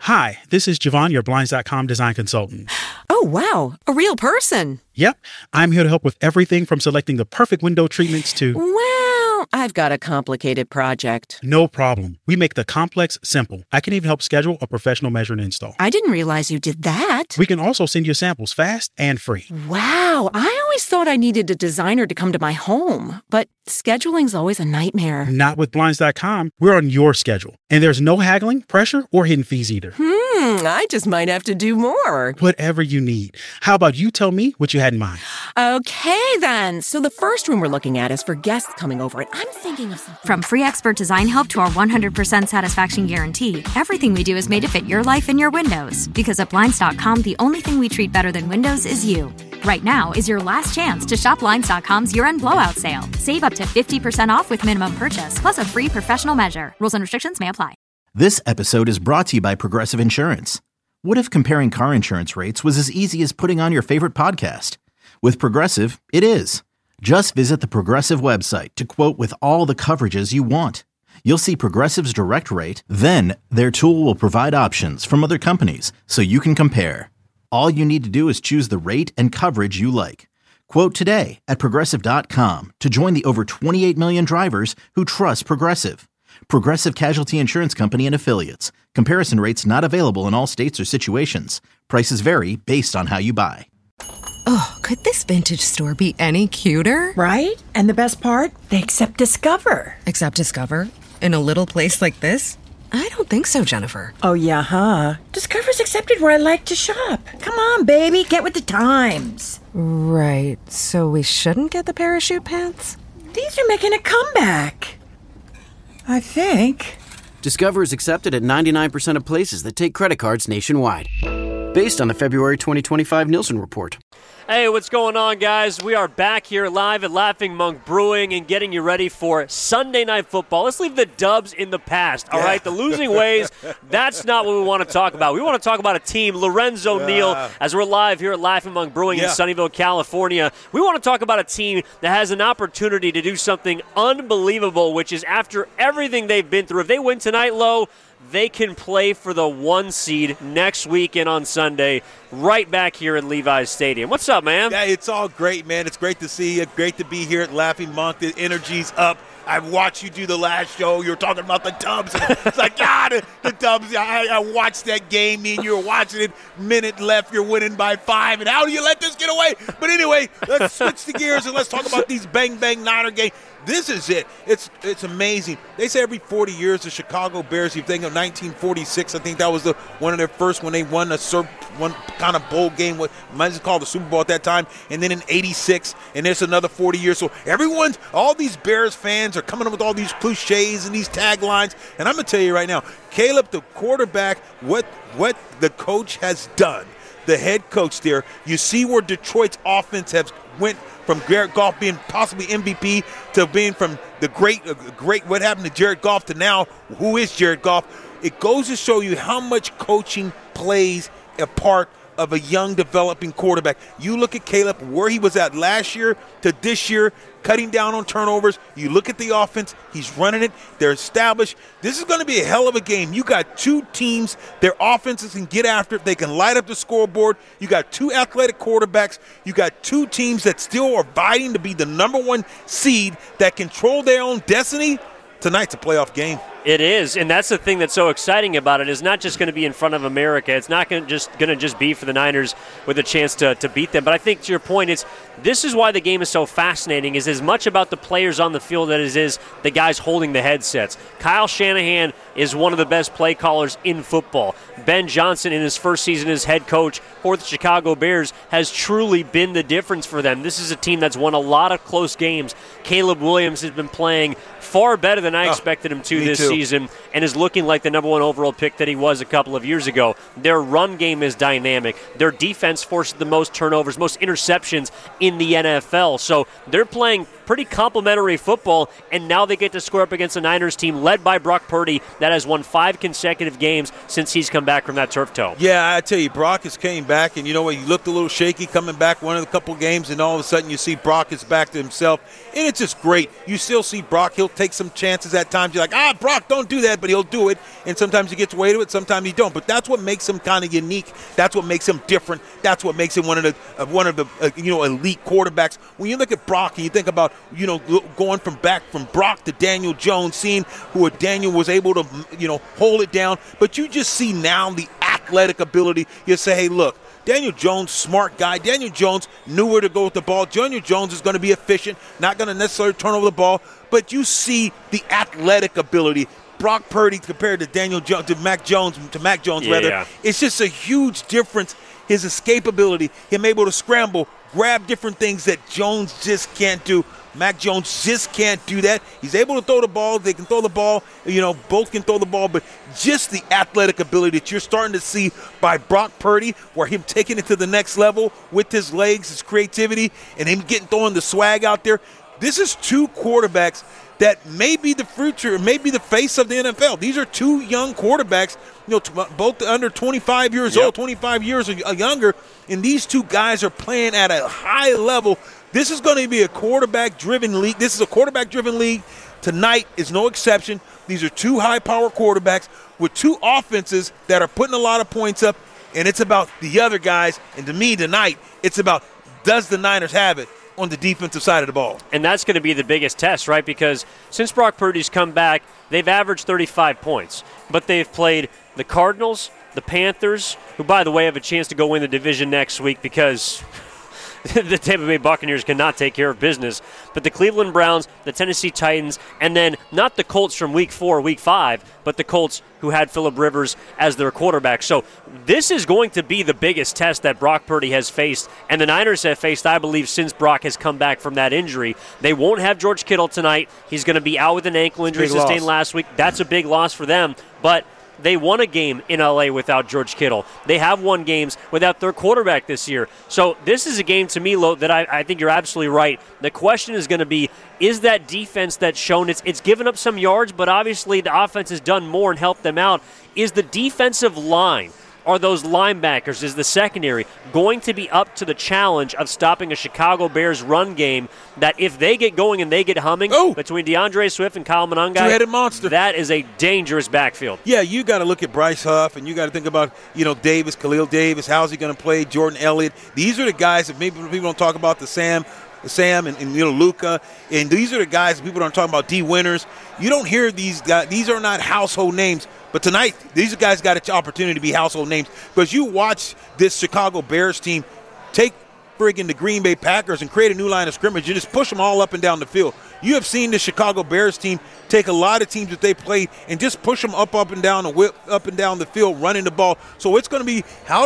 Hi, this is Javon, your Blinds.com design consultant. Oh, wow. A real person. Yep, I'm here to help with everything from selecting the perfect window treatments to... Well, I've got a complicated project. No problem. We make the complex simple. I can even help schedule a professional measure and install. I didn't realize you did that. We can also send you samples fast and free. Wow, I always thought I needed a designer to come to my home, but scheduling's always a nightmare. Not with Blinds.com. We're on your schedule. And there's no haggling, pressure, or hidden fees either. I just might have to do more. Whatever you need. How about you tell me what you had in mind? Okay, then. So the first room we're looking at is for guests coming over, and I'm thinking of something. From free expert design help to our 100% satisfaction guarantee, everything we do is made to fit your life and your windows. Because at Blinds.com, the only thing we treat better than windows is you. Right now is your last chance to shop Blinds.com's year-end blowout sale. Save up to 50% off with minimum purchase, plus a free professional measure. Rules and restrictions may apply. This episode is brought to you by Progressive Insurance. What if comparing car insurance rates was as easy as putting on your favorite podcast? With Progressive, it is. Just visit the Progressive website to quote with all the coverages you want. You'll see Progressive's direct rate, then their tool will provide options from other companies so you can compare. All you need to do is choose the rate and coverage you like. Quote today at Progressive.com to join the over 28 million drivers who trust Progressive. Progressive Casualty Insurance Company and Affiliates. Comparison rates not available in all states or situations. Prices vary based on how you buy. Oh, could this vintage store be any cuter? Right? And the best part? They accept Discover. Accept Discover? In a little place like this? I don't think so, Jennifer. Oh, yeah, huh? Discover's accepted where I like to shop. Come on, baby, get with the times. Right, so we shouldn't get the parachute pants? These are making a comeback. I think. Discover is accepted at 99% of places that take credit cards nationwide. Based on the February 2025 Nielsen report. Hey, what's going on, guys? We are back here live at Laughing Monk Brewing and getting you ready for Sunday Night Football. Let's leave the dubs in the past, all right? The losing ways, that's not what we want to talk about. We want to talk about a team, Lorenzo Neal, as we're live here at Laughing Monk Brewing in Sunnyvale, California. We want to talk about a team that has an opportunity to do something unbelievable, which is after everything they've been through, if they win tonight, Lo, they can play for the 1 seed next weekend on Sunday right back here at Levi's Stadium. What's up, man? Yeah, it's all great, man. It's great to see you. Great to be here at Laughing Monk. The energy's up. I've watched you do the last show. You were talking about the Dubs. It's like, the Dubs. I watched that game. Me and you were watching it. Minute left. You're winning by 5. And how do you let this get away? But anyway, let's switch the gears and let's talk about these bang-bang Niner games. This is it. It's amazing. They say every 40 years the Chicago Bears, you think of 1946, I think that was one of their first when they won one kind of bowl game, what might as well call the Super Bowl at that time, and then in 86, and there's another 40 years. So all these Bears fans are coming up with all these cliches and these taglines, and I'm going to tell you right now, Caleb, the quarterback, what the coach has done, the head coach there, you see where Detroit's offense has went from Jared Goff being possibly MVP to being from the great what happened to Jared Goff to now who is Jared Goff. It goes to show you how much coaching plays a part of a young developing quarterback. You look at Caleb, where he was at last year to this year, cutting down on turnovers. You look at the offense, he's running it, they're established. This is going to be a hell of a game. You got two teams, their offenses can get after it, they can light up the scoreboard. You got two athletic quarterbacks. You got two teams that still are vying to be the number 1 seed that control their own destiny. Tonight's a playoff game. It is, and that's the thing that's so exciting about it. It's not just going to be in front of America. It's not going to just be for the Niners with a chance to beat them. But I think to your point, this is why the game is so fascinating, is as much about the players on the field as it is the guys holding the headsets. Kyle Shanahan is one of the best play callers in football. Ben Johnson, in his first season as head coach for the Chicago Bears, has truly been the difference for them. This is a team that's won a lot of close games. Caleb Williams has been playing far better than I expected him to this season and is looking like the number 1 overall pick that he was a couple of years ago. Their run game is dynamic. Their defense forces the most turnovers, most interceptions in the NFL. So they're playing pretty complimentary football, and now they get to square up against a Niners team led by Brock Purdy that has won 5 consecutive games since he's come back from that turf toe. Yeah, I tell you, Brock has came back, and you know what? He looked a little shaky coming back one of the couple games, and all of a sudden you see Brock is back to himself, and it's just great. You still see Brock. He'll take some chances at times. You're like, Brock, don't do that, but he'll do it. And sometimes he gets away with it, sometimes he don't. But that's what makes him kind of unique. That's what makes him different. That's what makes him one of the elite quarterbacks. When you look at Brock and you think about, going from Brock to Daniel Jones, seeing who Daniel was able to, hold it down. But you just see now the athletic ability. You say, hey, look, Daniel Jones, smart guy. Daniel Jones knew where to go with the ball. Daniel Jones is going to be efficient, not going to necessarily turn over the ball. But you see the athletic ability. Brock Purdy compared to Mac Jones, rather. It's just a huge difference. His escapability, him able to scramble, grab different things that Jones just can't do. Mac Jones just can't do that. He's able to throw the ball. They can throw the ball. Both can throw the ball. But just the athletic ability that you're starting to see by Brock Purdy, where him taking it to the next level with his legs, his creativity, and him throwing the swag out there. This is two quarterbacks that may be the future, may be the face of the NFL. These are two young quarterbacks, both under 25 years old, 25 years or younger, and these two guys are playing at a high level. This is going to be a quarterback-driven league. This is a quarterback-driven league. Tonight is no exception. These are two high-power quarterbacks with two offenses that are putting a lot of points up, and it's about the other guys. And to me tonight, it's about, does the Niners have it on the defensive side of the ball? And that's going to be the biggest test, right? Because since Brock Purdy's come back, they've averaged 35 points. But they've played the Cardinals, the Panthers, who, by the way, have a chance to go win the division next week because the Tampa Bay Buccaneers cannot take care of business. But the Cleveland Browns, the Tennessee Titans, and then not the Colts from Week 4, Week 5, but the Colts who had Phillip Rivers as their quarterback. So this is going to be the biggest test that Brock Purdy has faced, and the Niners have faced, I believe, since Brock has come back from that injury. They won't have George Kittle tonight. He's going to be out with an ankle injury sustained last week. That's a big loss for them, but they won a game in L.A. without George Kittle. They have won games without their quarterback this year. So this is a game, to me, Lo, that I think you're absolutely right. The question is going to be, is that defense that's shown, it's given up some yards, but obviously the offense has done more and helped them out. Is the defensive line, are those linebackers, is the secondary going to be up to the challenge of stopping a Chicago Bears run game that if they get going and they get humming between DeAndre Swift and Kyle Monangai, two-headed monster, that is a dangerous backfield. Yeah, you got to look at Bryce Huff, and you got to think about, Davis, Khalil Davis, how's he going to play, Jordan Elliott. These are the guys that maybe people don't talk about, the Sam and Luka, and these are the guys that people don't talk about, D. Winters. You don't hear these guys. These are not household names. But tonight, these guys got an opportunity to be household names. Because you watch this Chicago Bears team take friggin' the Green Bay Packers and create a new line of scrimmage. You just push them all up and down the field. You have seen the Chicago Bears team take a lot of teams that they played and just push them up and down the field, running the ball. So it's going to be, how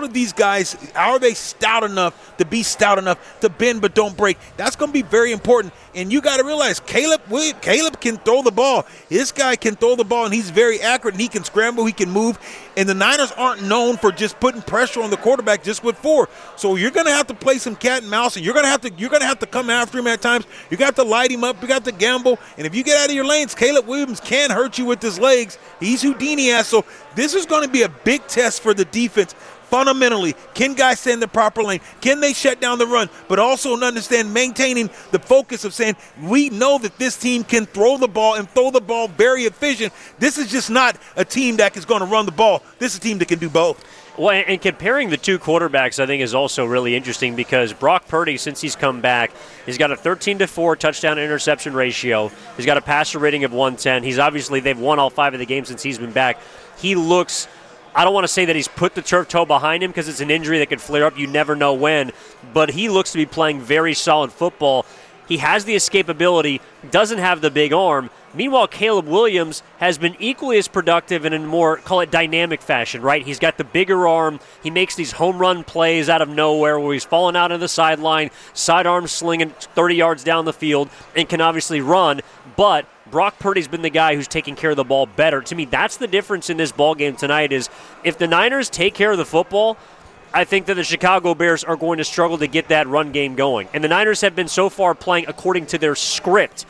are they stout enough to be stout enough to bend but don't break? That's going to be very important. And you got to realize Caleb can throw the ball. This guy can throw the ball, and he's very accurate, and he can scramble, he can move. And the Niners aren't known for just putting pressure on the quarterback just with 4. So you're going to have to play some cat and mouse, and you're going to have to come after him at times. You got to light him up. You got to gamble. And if you get out of your lanes, Caleb Williams can hurt you with his legs. He's Houdini-ass. So this is going to be a big test for the defense. Fundamentally, can guys stay in the proper lane? Can they shut down the run? But also understand maintaining the focus of saying, we know that this team can throw the ball and throw the ball very efficient. This is just not a team that is going to run the ball. This is a team that can do both. Well, and comparing the two quarterbacks, I think, is also really interesting because Brock Purdy, since he's come back, he's got a 13-4 touchdown-interception ratio. He's got a passer rating of 110. They've won all 5 of the games since he's been back. He looks, I don't want to say that he's put the turf toe behind him because it's an injury that could flare up. You never know when. But he looks to be playing very solid football. He has the escapability, doesn't have the big arm. Meanwhile, Caleb Williams has been equally as productive in a more, call it, dynamic fashion, right? He's got the bigger arm. He makes these home run plays out of nowhere where he's falling out on the sideline, sidearm slinging 30 yards down the field, and can obviously run. But Brock Purdy's been the guy who's taking care of the ball better. To me, that's the difference in this ballgame tonight is if the Niners take care of the football, I think that the Chicago Bears are going to struggle to get that run game going. And the Niners have been so far playing according to their script.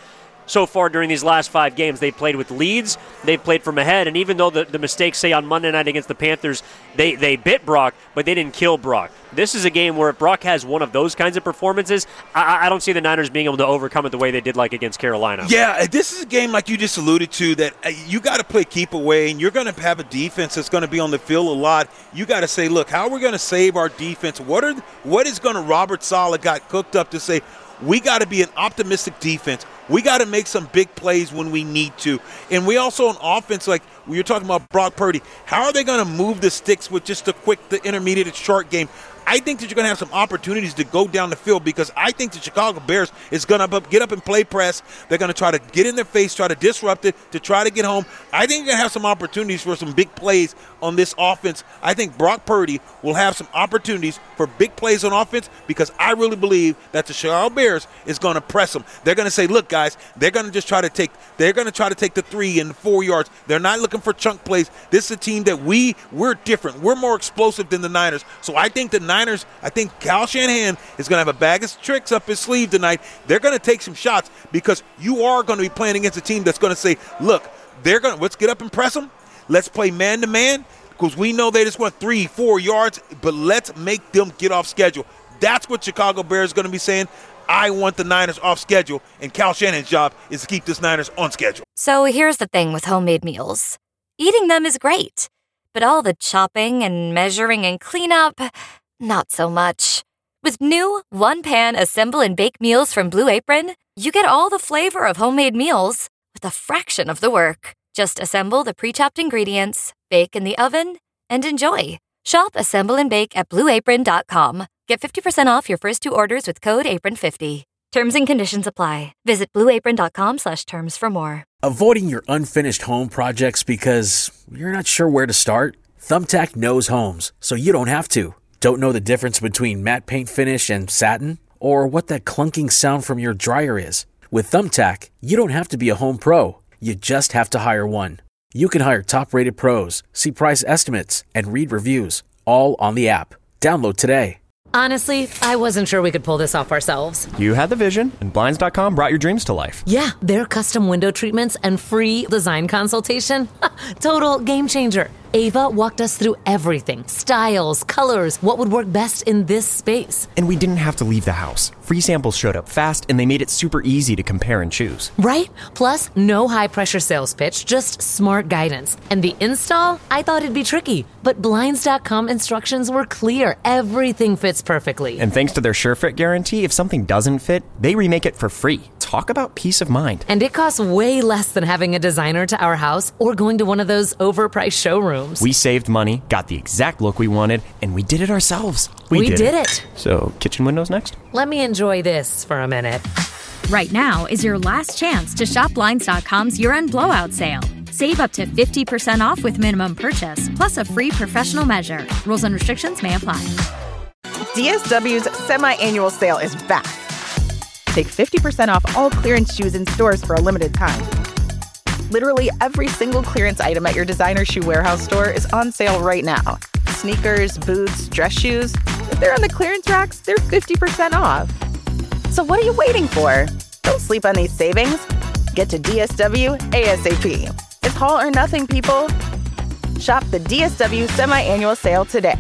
so far during these last 5 games. They played with leads. They've played from ahead. And even though the mistakes, say, on Monday night against the Panthers, they bit Brock, but they didn't kill Brock. This is a game where if Brock has one of those kinds of performances, I don't see the Niners being able to overcome it the way they did like against Carolina. Yeah, this is a game like you just alluded to that you got to play keep away, and you're going to have a defense that's going to be on the field a lot. You got to say, look, how are we going to save our defense? What is going to Robert Saleh got cooked up to say, we got to be an optimistic defense. We got to make some big plays when we need to. And we also on offense, like we were talking about Brock Purdy, how are they going to move the sticks with just the intermediate and short game? I think that you're going to have some opportunities to go down the field because I think the Chicago Bears is going to get up and play press. They're going to try to get in their face, try to disrupt it, to try to get home. I think you're going to have some opportunities for some big plays on this offense. I think Brock Purdy will have some opportunities for big plays on offense because I really believe that the Chicago Bears is going to press them. They're going to say, look, guys, they're going to just try to take the 3 and the 4 yards. They're not looking for chunk plays. This is a team that we're different. We're more explosive than the Niners. So I think I think Kyle Shanahan is going to have a bag of tricks up his sleeve tonight. They're going to take some shots because you are going to be playing against a team that's going to say, look, let's get up and press them. Let's play man-to-man because we know they just want 3-4 yards, but let's make them get off schedule. That's what Chicago Bears is going to be saying. I want the Niners off schedule, and Kyle Shanahan's job is to keep this Niners on schedule. So here's the thing with homemade meals. Eating them is great, but all the chopping and measuring and cleanup, not so much. With new one-pan assemble and bake meals from Blue Apron, you get all the flavor of homemade meals with a fraction of the work. Just assemble the pre-chopped ingredients, bake in the oven, and enjoy. Shop Assemble and Bake at BlueApron.com. Get 50% off your first 2 orders with code APRON50. Terms and conditions apply. Visit BlueApron.com/terms for more. Avoiding your unfinished home projects because you're not sure where to start? Thumbtack knows homes, so you don't have to. Don't know the difference between matte paint finish and satin? Or what that clunking sound from your dryer is? With Thumbtack, you don't have to be a home pro. You just have to hire one. You can hire top-rated pros, see price estimates, and read reviews, all on the app. Download today. Honestly, I wasn't sure we could pull this off ourselves. You had the vision, and Blinds.com brought your dreams to life. Yeah, their custom window treatments and free design consultation. Total game changer. Ava walked us through everything. Styles, colors, what would work best in this space. And we didn't have to leave the house. Free samples showed up fast, and they made it super easy to compare and choose. Right? Plus, no high-pressure sales pitch, just smart guidance. And the install? I thought it'd be tricky. But Blinds.com instructions were clear. Everything fits perfectly. And thanks to their SureFit guarantee, if something doesn't fit, they remake it for free. Talk about peace of mind. And it costs way less than having a designer to our house or going to one of those overpriced showrooms. We saved money, got the exact look we wanted, and we did it ourselves. We did it. So, kitchen windows next? Let me enjoy this for a minute. Right now is your last chance to shop Blinds.com's year-end blowout sale. Save up to 50% off with minimum purchase, plus a free professional measure. Rules and restrictions may apply. DSW's semi-annual sale is back. Take 50% off all clearance shoes in stores for a limited time. Literally every single clearance item at your designer shoe warehouse store is on sale right now. Sneakers, boots, dress shoes. If they're on the clearance racks, they're 50% off. So what are you waiting for? Don't sleep on these savings. Get to DSW ASAP. It's all or nothing, people. Shop the DSW semi-annual sale today.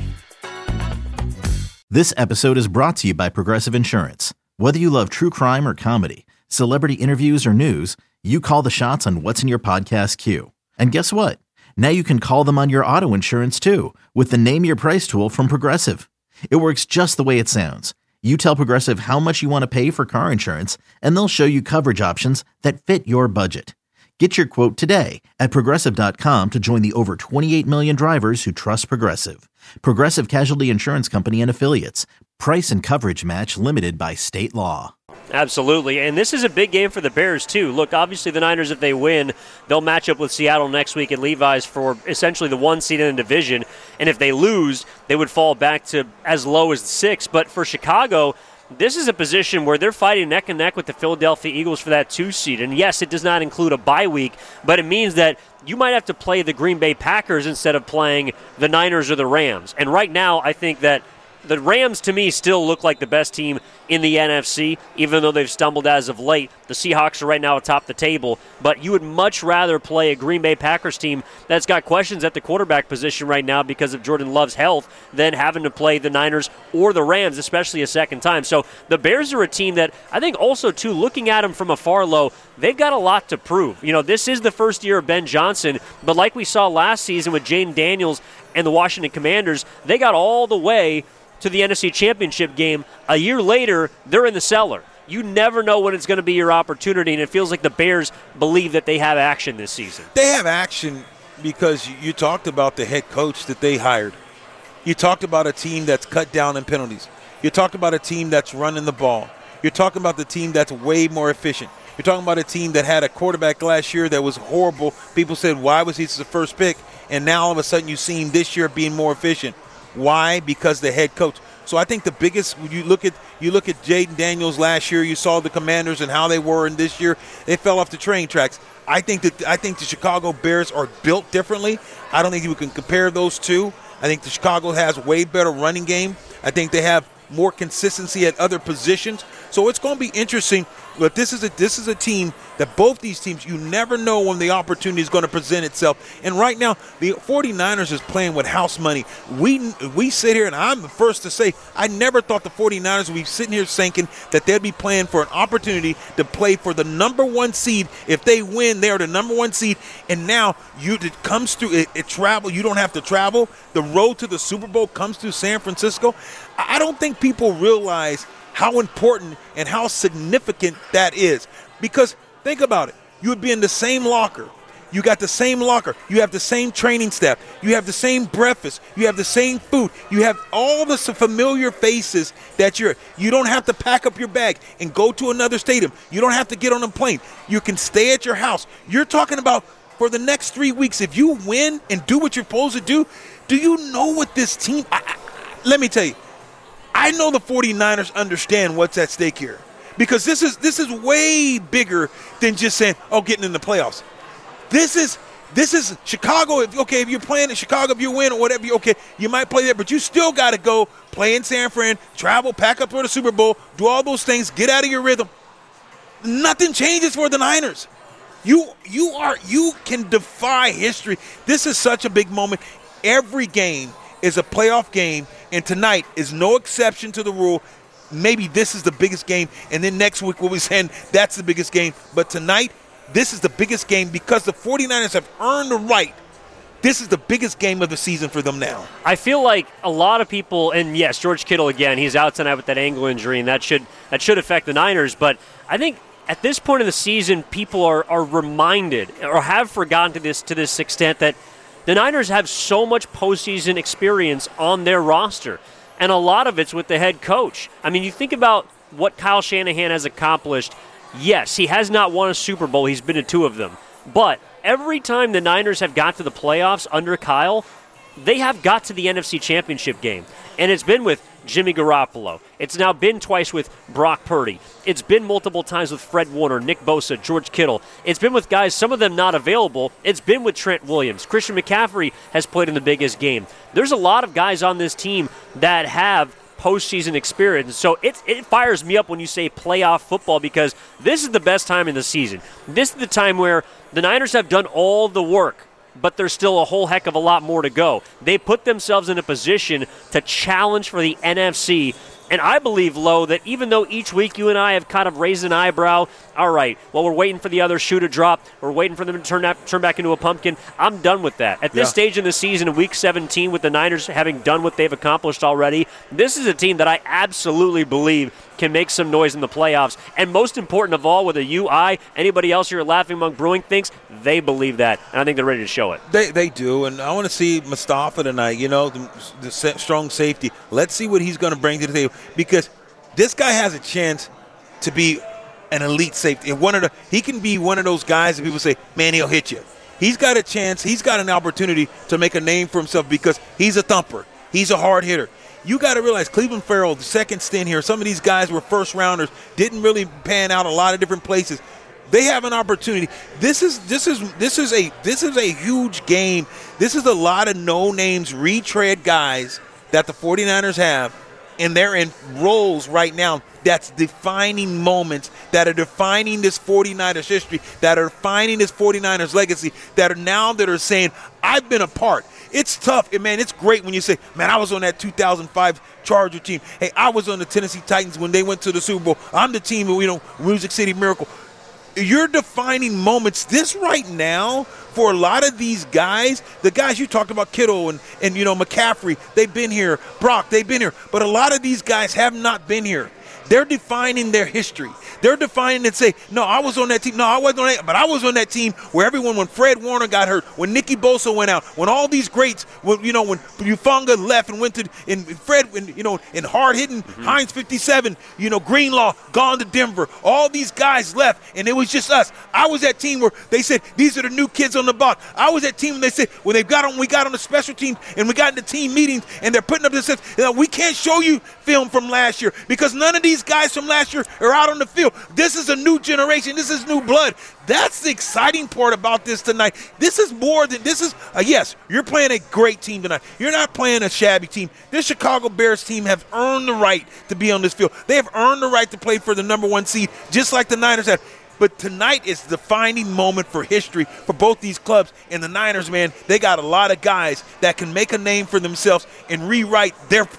This episode is brought to you by Progressive Insurance. Whether you love true crime or comedy, celebrity interviews or news, you call the shots on what's in your podcast queue. And guess what? Now you can call them on your auto insurance too with the Name Your Price tool from Progressive. It works just the way it sounds. You tell Progressive how much you want to pay for car insurance, and they'll show you coverage options that fit your budget. Get your quote today at Progressive.com to join the over 28 million drivers who trust Progressive. Progressive Casualty Insurance Company and Affiliates. Price and coverage match limited by state law. Absolutely, and this is a big game for the Bears, too. Look, obviously the Niners, if they win, they'll match up with Seattle next week at Levi's for essentially the 1 seed in the division, and if they lose, they would fall back to as low as 6. But for Chicago, this is a position where they're fighting neck and neck with the Philadelphia Eagles for that 2 seed. And yes, it does not include a bye week, but it means that you might have to play the Green Bay Packers instead of playing the Niners or the Rams. And right now, I think that the Rams, to me, still look like the best team in the NFC, even though they've stumbled as of late. The Seahawks are right now atop the table, but you would much rather play a Green Bay Packers team that's got questions at the quarterback position right now because of Jordan Love's health than having to play the Niners or the Rams, especially a second time. So the Bears are a team that I think also, too, looking at them from afar low, they've got a lot to prove. This is the first year of Ben Johnson, but like we saw last season with Jaden Daniels and the Washington Commanders, they got all the way to the NFC Championship game. A year later, they're in the cellar. You never know when it's going to be your opportunity, and it feels like the Bears believe that they have action this season. They have action because you talked about the head coach that they hired. You talked about a team that's cut down in penalties. You talked about a team that's running the ball. You're talking about the team that's way more efficient. You're talking about a team that had a quarterback last year that was horrible. People said, why was he the first pick? And now all of a sudden you see him this year being more efficient. Why? Because the head coach. So I think the biggest, you look at Jaden Daniels last year, you saw the Commanders and how they were, and this year they fell off the train tracks. I think the Chicago Bears are built differently. I don't think you can compare those two. I think the Chicago has way better running game. I think they have more consistency at other positions. So it's going to be interesting. But this is a team that both these teams, you never know when the opportunity is going to present itself. And right now, the 49ers is playing with house money. We sit here, and I'm the first to say, I never thought the 49ers would be sitting here thinking that they'd be playing for an opportunity to play for the number one seed. If they win, they're the number one seed. And now it comes through, it travel. You don't have to travel. The road to the Super Bowl comes through San Francisco. I don't think people realize how important and how significant that is. Because think about it. You would be in the same locker. You got the same locker. You have the same training staff. You have the same breakfast. You have the same food. You have all the familiar faces that you don't have to pack up your bag and go to another stadium. You don't have to get on a plane. You can stay at your house. You're talking about for the next 3 weeks, if you win and do what you're supposed to do you know what this team – let me tell you. I know the 49ers understand what's at stake here because this is way bigger than just saying, getting in the playoffs. This is Chicago. If you're playing in Chicago, if you win or whatever, you might play there, but you still got to go play in San Fran, travel, pack up for the Super Bowl, do all those things, get out of your rhythm. Nothing changes for the Niners. You can defy history. This is such a big moment. Every game is a playoff game, and tonight is no exception to the rule. Maybe this is the biggest game, and then next week we'll be saying that's the biggest game. But tonight, this is the biggest game because the 49ers have earned the right. This is the biggest game of the season for them now. I feel like a lot of people, and yes, George Kittle again, he's out tonight with that ankle injury, and that should affect the Niners. But I think at this point of the season, people are reminded or have forgotten to this extent that the Niners have so much postseason experience on their roster, and a lot of it's with the head coach. I mean, you think about what Kyle Shanahan has accomplished. Yes, he has not won a Super Bowl. He's been to 2 of them. But every time the Niners have got to the playoffs under Kyle, they have got to the NFC Championship game. And it's been with Jimmy Garoppolo. It's now been twice with Brock Purdy. It's been multiple times with Fred Warner, Nick Bosa, George Kittle. It's been with guys, some of them not available. It's been with Trent Williams. Christian McCaffrey has played in the biggest game. There's a lot of guys on this team that have postseason experience. So it fires me up when you say playoff football because this is the best time in the season. This is the time where the Niners have done all the work, but there's still a whole heck of a lot more to go. They put themselves in a position to challenge for the NFC. And I believe, Lo, that even though each week you and I have kind of raised an eyebrow, all right, well, we're waiting for the other shoe to drop. We're waiting for them to turn back into a pumpkin. I'm done with that. At this stage in the season, in Week 17, with the Niners having done what they've accomplished already, this is a team that I absolutely believe can make some noise in the playoffs. And most important of all, whether you, anybody else here at Laughing Monk Brewing thinks, they believe that. And I think they're ready to show it. They do. And I want to see Mustafa tonight, the strong safety. Let's see what he's going to bring to the table. Because this guy has a chance to be an elite safety. He can be one of those guys that people say, man, he'll hit you. He's got a chance. He's got an opportunity to make a name for himself because he's a thumper. He's a hard hitter. You got to realize Cleveland Farrell, the second stint here, some of these guys were first rounders, didn't really pan out a lot of different places. They have an opportunity. This is a huge game. This is a lot of no names, retread guys that the 49ers have and they're in roles right now that's defining moments, that are defining this 49ers history, that are defining this 49ers legacy, that are saying, I've been a part. It's tough. And, man, it's great when you say, man, I was on that 2005 Charger team. Hey, I was on the Tennessee Titans when they went to the Super Bowl. I'm the team, Music City Miracle. You're defining moments. This right now, for a lot of these guys, the guys you talked about, Kittle and McCaffrey, they've been here. Brock, they've been here. But a lot of these guys have not been here. They're defining their history. They're defining and say, no, I was on that team. No, I wasn't on that, but I was on that team where when Fred Warner got hurt, when Nicky Bosa went out, when all these greats, when Ufunga left and went to, and Fred, and hard-hitting Heinz 57, Greenlaw gone to Denver. All these guys left, and it was just us. I was that team where they said, these are the new kids on the block. I was that team when they said, when we got on the special teams and we got into team meetings and they're putting up this, we can't show you film from last year because none of these guys from last year are out on the field. This is a new generation. This is new blood. That's the exciting part about this tonight. This is more than this is. Yes, you're playing a great team tonight. You're not playing a shabby team. This Chicago Bears team have earned the right to be on this field. They have earned the right to play for the number 1 seed, just like the Niners have. But tonight is the defining moment for history for both these clubs. And the Niners, man, they got a lot of guys that can make a name for themselves and rewrite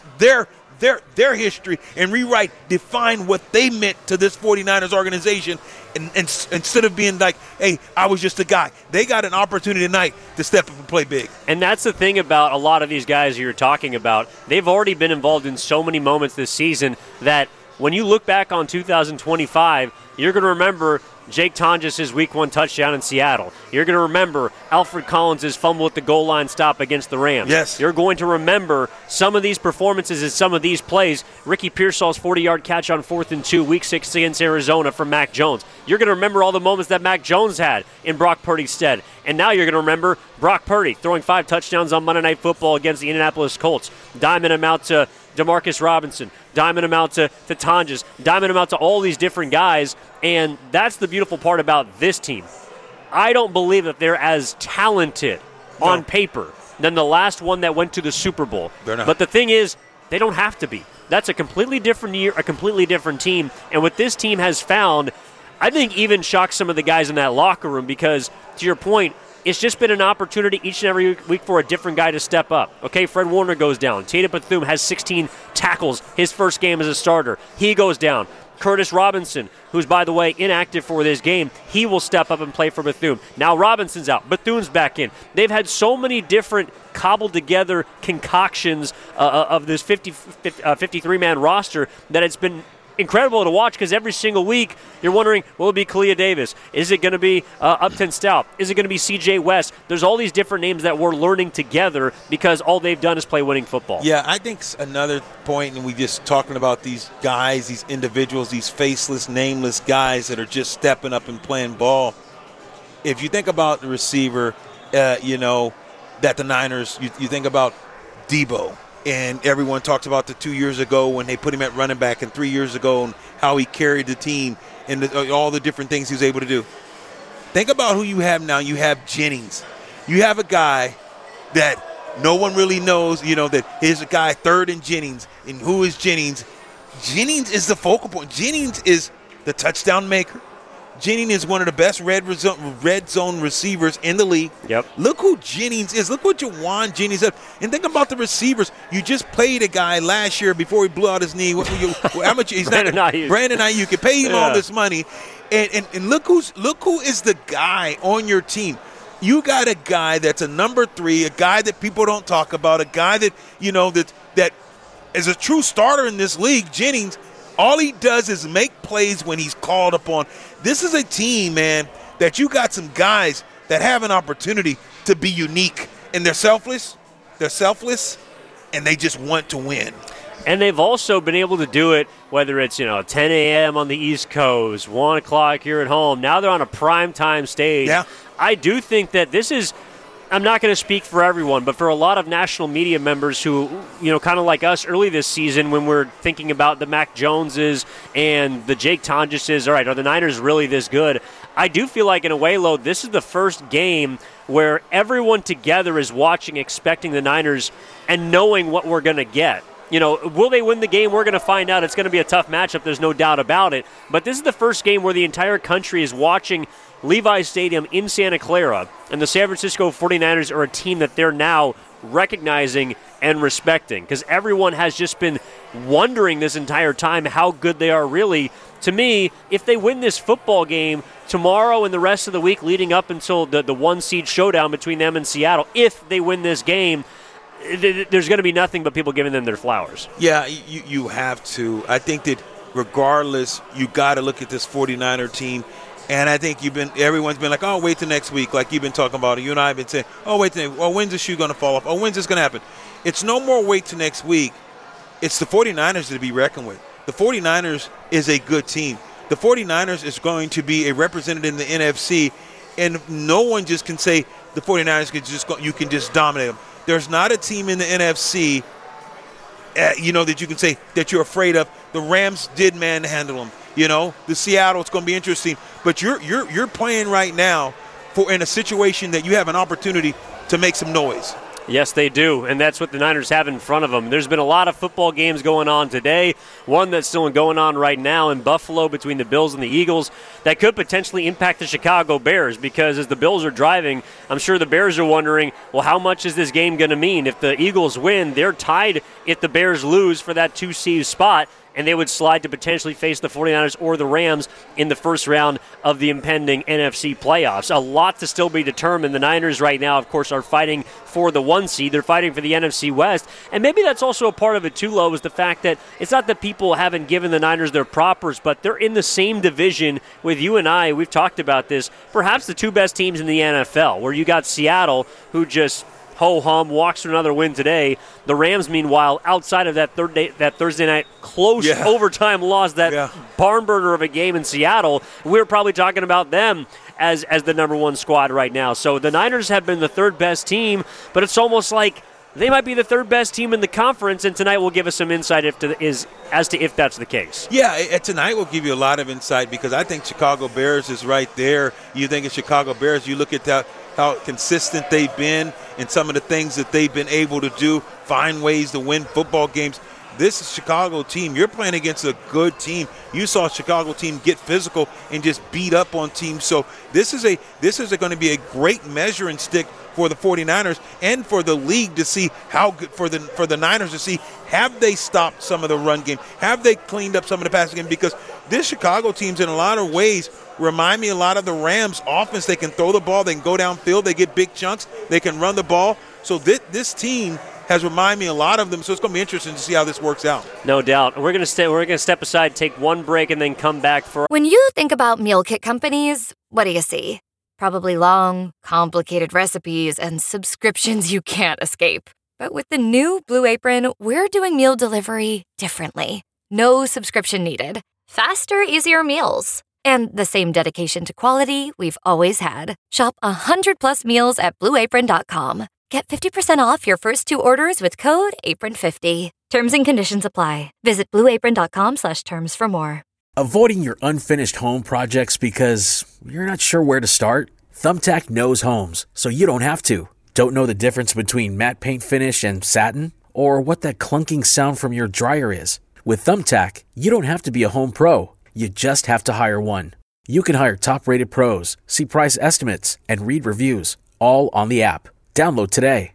their history and define what they meant to this 49ers organization, and instead of being like, hey, I was just a guy. They got an opportunity tonight to step up and play big. And that's the thing about a lot of these guys you're talking about. They've already been involved in so many moments this season that when you look back on 2025, you're going to remember Jake Tonjes' Week 1 touchdown in Seattle. You're going to remember Alfred Collins' fumble at the goal line stop against the Rams. Yes. You're going to remember some of these performances and some of these plays. Ricky Pearsall's 40-yard catch on 4th and 2, Week 6 against Arizona from Mac Jones. You're going to remember all the moments that Mac Jones had in Brock Purdy's stead. And now you're going to remember Brock Purdy throwing 5 touchdowns on Monday Night Football against the Indianapolis Colts, diming him out to Demarcus Robinson, diming him out to Tonjes, diming him out to all these different guys, and that's the beautiful part about this team. I don't believe that they're as talented on paper than the last one that went to the Super Bowl. They're not. But the thing is, they don't have to be. That's a completely different year, a completely different team, and what this team has found, I think even shocked some of the guys in that locker room because, to your point, it's just been an opportunity each and every week for a different guy to step up. Okay, Fred Warner goes down. Tatum Bethune has 16 tackles his first game as a starter. He goes down. Curtis Robinson, who's, by the way, inactive for this game, he will step up and play for Bethune. Now Robinson's out. Bethune's back in. They've had so many different cobbled-together concoctions of this 53-man roster that it's been incredible to watch because every single week you're wondering, will it be Kalia Davis? Is it going to be Upton Stout? Is it going to be C.J. West? There's all these different names that we're learning together because all they've done is play winning football. Yeah, I think another point, and we just talking about these guys, these individuals, these faceless, nameless guys that are just stepping up and playing ball. If you think about the receiver, that the Niners, you think about Debo. And everyone talks about the 2 years ago when they put him at running back and 3 years ago and how he carried the team and all the different things he was able to do. Think about who you have now. You have Jennings. You have a guy that no one really knows, that here's a guy third in Jennings. And who is Jennings? Jennings is the focal point. Jennings is the touchdown maker. Jennings is one of the best red zone receivers in the league. Yep. Look who Jennings is. Look what Juwan Jennings is. And think about the receivers. You just played a guy last year before he blew out his knee. How much? He's Brandon Ayuk. Brandon Ayuk. You pay him all this money. And look who is the guy on your team. You got a guy that's a number 3, a guy that people don't talk about, a guy that, that is a true starter in this league, Jennings. All he does is make plays when he's called upon. This is a team, man, that you got some guys that have an opportunity to be unique. And they're selfless, and they just want to win. And they've also been able to do it, whether it's 10 a.m. on the East Coast, 1 o'clock here at home. Now they're on a primetime stage. Yeah. I do think that this is – I'm not going to speak for everyone, but for a lot of national media members who, kind of like us early this season when we're thinking about the Mac Joneses and the Jake Tonjeses, all right, are the Niners really this good? I do feel like, in a way, Lo, this is the first game where everyone together is watching, expecting the Niners and knowing what we're going to get. will they win the game? We're going to find out. It's going to be a tough matchup. There's no doubt about it. But this is the first game where the entire country is watching Levi's Stadium in Santa Clara, and the San Francisco 49ers are a team that they're now recognizing and respecting, because everyone has just been wondering this entire time how good they are really. To me, if they win this football game tomorrow and the rest of the week leading up until the one-seed showdown between them and Seattle, if they win this game, there's going to be nothing but people giving them their flowers. Yeah, you have to. I think that regardless, you got to look at this 49er team. And I think everyone's been like, oh, wait till next week, like you've been talking about it. You and I have been saying, oh, wait till next week. Oh, when's the shoe going to fall off? Oh, when's this going to happen? It's no more wait till next week. It's the 49ers to be reckoned with. The 49ers is a good team. The 49ers is going to be a representative in the NFC, and no one just can say the 49ers you can just dominate them. There's not a team in the NFC, that you can say that you're afraid of. The Rams did manhandle them. The Seattle, it's going to be interesting. But you're playing right now in a situation that you have an opportunity to make some noise. Yes, they do, and that's what the Niners have in front of them. There's been a lot of football games going on today, one that's still going on right now in Buffalo between the Bills and the Eagles that could potentially impact the Chicago Bears, because as the Bills are driving, I'm sure the Bears are wondering, well, how much is this game going to mean? If the Eagles win, they're tied if the Bears lose for that 2-seed spot, and they would slide to potentially face the 49ers or the Rams in the first round of the impending NFC playoffs. A lot to still be determined. The Niners right now, of course, are fighting for the 1 seed. They're fighting for the NFC West. And maybe that's also a part of it, too, Lo, is the fact that it's not that people haven't given the Niners their propers, but they're in the same division with you and I. We've talked about this. Perhaps the two best teams in the NFL, where you got Seattle, who just ho-hum, walks through another win today. The Rams, meanwhile, outside of that Thursday night close overtime loss, that barn burner of a game in Seattle, we're probably talking about them as the number one squad right now. So the Niners have been the third best team, but it's almost like they might be the third best team in the conference, and tonight will give us some insight as to if that's the case. Yeah, tonight will give you a lot of insight, because I think Chicago Bears is right there. You think of Chicago Bears, you look at how consistent they've been and some of the things that they've been able to do, find ways to win football games. This is Chicago team. You're playing against a good team. You saw a Chicago team get physical and just beat up on teams. So this is going to be a great measuring stick for the 49ers and for the league to see how good, for the Niners to see, have they stopped some of the run game? Have they cleaned up some of the passing game? Because this Chicago team's in a lot of ways remind me a lot of the Rams offense. They can throw the ball, they can go downfield, they get big chunks, they can run the ball. So this team has reminded me a lot of them. So it's going to be interesting to see how this works out. No doubt. We're going to step aside, take one break, and then come back for. When you think about meal kit companies, what do you see? Probably long, complicated recipes and subscriptions you can't escape. But with the new Blue Apron, we're doing meal delivery differently. No subscription needed. Faster, easier meals. And the same dedication to quality we've always had. Shop 100+ meals at BlueApron.com. Get 50% off your first 2 orders with code APRON50. Terms and conditions apply. Visit BlueApron.com/terms for more. Avoiding your unfinished home projects because you're not sure where to start? Thumbtack knows homes, so you don't have to. Don't know the difference between matte paint finish and satin? Or what that clunking sound from your dryer is? With Thumbtack, you don't have to be a home pro. You just have to hire one. You can hire top-rated pros, see price estimates, and read reviews, all on the app. Download today.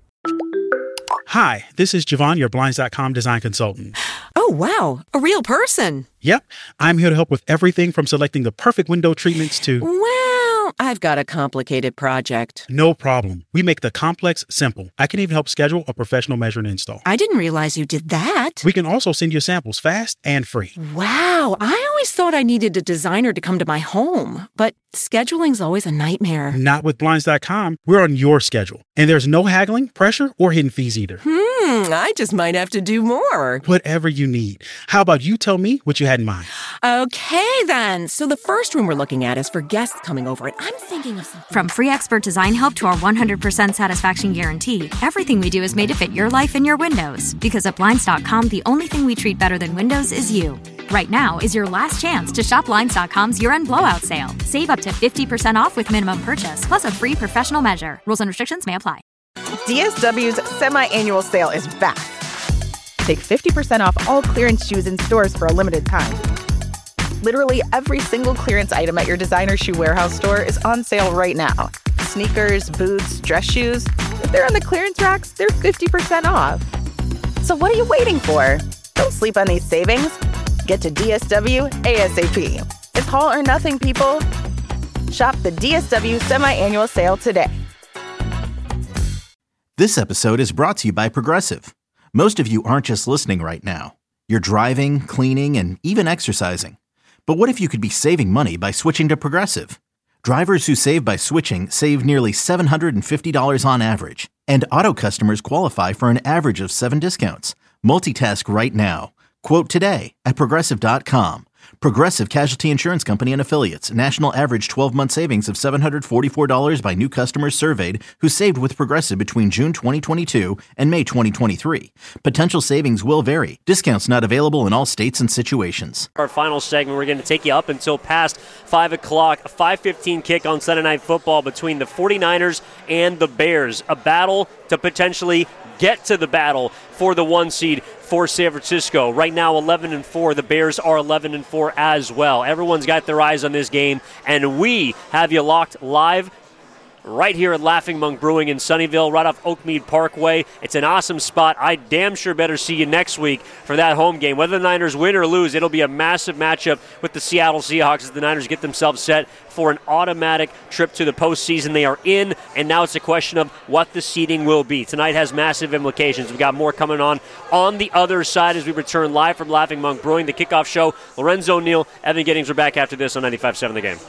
Hi, this is Javon, your Blinds.com design consultant. Oh, wow. A real person. Yep. I'm here to help with everything from selecting the perfect window treatments to... Well, I've got a complicated project. No problem. We make the complex simple. I can even help schedule a professional measure and install. I didn't realize you did that. We can also send you samples fast and free. Wow. I always thought I needed a designer to come to my home, but scheduling's always a nightmare. Not with Blinds.com. We're on your schedule. And there's no haggling, pressure, or hidden fees either. I just might have to do more. Whatever you need. How about you tell me what you had in mind? Okay, then. So the first room we're looking at is for guests coming over, and I'm thinking of something. From free expert design help to our 100% satisfaction guarantee, everything we do is made to fit your life and your windows. Because at Blinds.com, the only thing we treat better than windows is you. Right now is your last chance to shop Blinds.com's year-end blowout sale. Save up to 50% off with minimum purchase, plus a free professional measure. Rules and restrictions may apply. DSW's semi-annual sale is back. Take 50% off all clearance shoes in stores for a limited time. Literally every single clearance item at your designer shoe warehouse store is on sale right now. Sneakers, boots, dress shoes. If they're on the clearance racks, they're 50% off. So what are you waiting for? Don't sleep on these savings. Get to DSW ASAP. It's all or nothing, people. Shop the DSW semi-annual sale today. This episode is brought to you by Progressive. Most of you aren't just listening right now. You're driving, cleaning, and even exercising. But what if you could be saving money by switching to Progressive? Drivers who save by switching save nearly $750 on average. And auto customers qualify for an average of 7 discounts. Multitask right now. Quote today at Progressive.com. Progressive Casualty Insurance Company and Affiliates. National average 12-month savings of $744 by new customers surveyed who saved with Progressive between June 2022 and May 2023. Potential savings will vary. Discounts not available in all states and situations. Our final segment, we're going to take you up until past 5 o'clock. A 5:15 kick on Sunday Night Football between the 49ers and the Bears. A battle to potentially get to the battle for the 1 seed for San Francisco. Right now 11-4. The Bears are 11-4 as well. Everyone's got their eyes on this game, and we have you locked live right here at Laughing Monk Brewing in Sunnyvale, right off Oakmead Parkway. It's an awesome spot. I damn sure better see you next week for that home game. Whether the Niners win or lose, it'll be a massive matchup with the Seattle Seahawks as the Niners get themselves set for an automatic trip to the postseason. They are in, and now it's a question of what the seeding will be. Tonight has massive implications. We've got more coming on the other side as we return live from Laughing Monk Brewing, the kickoff show. Lorenzo Neal, Evan Giddings are back after this on 95.7 The Game.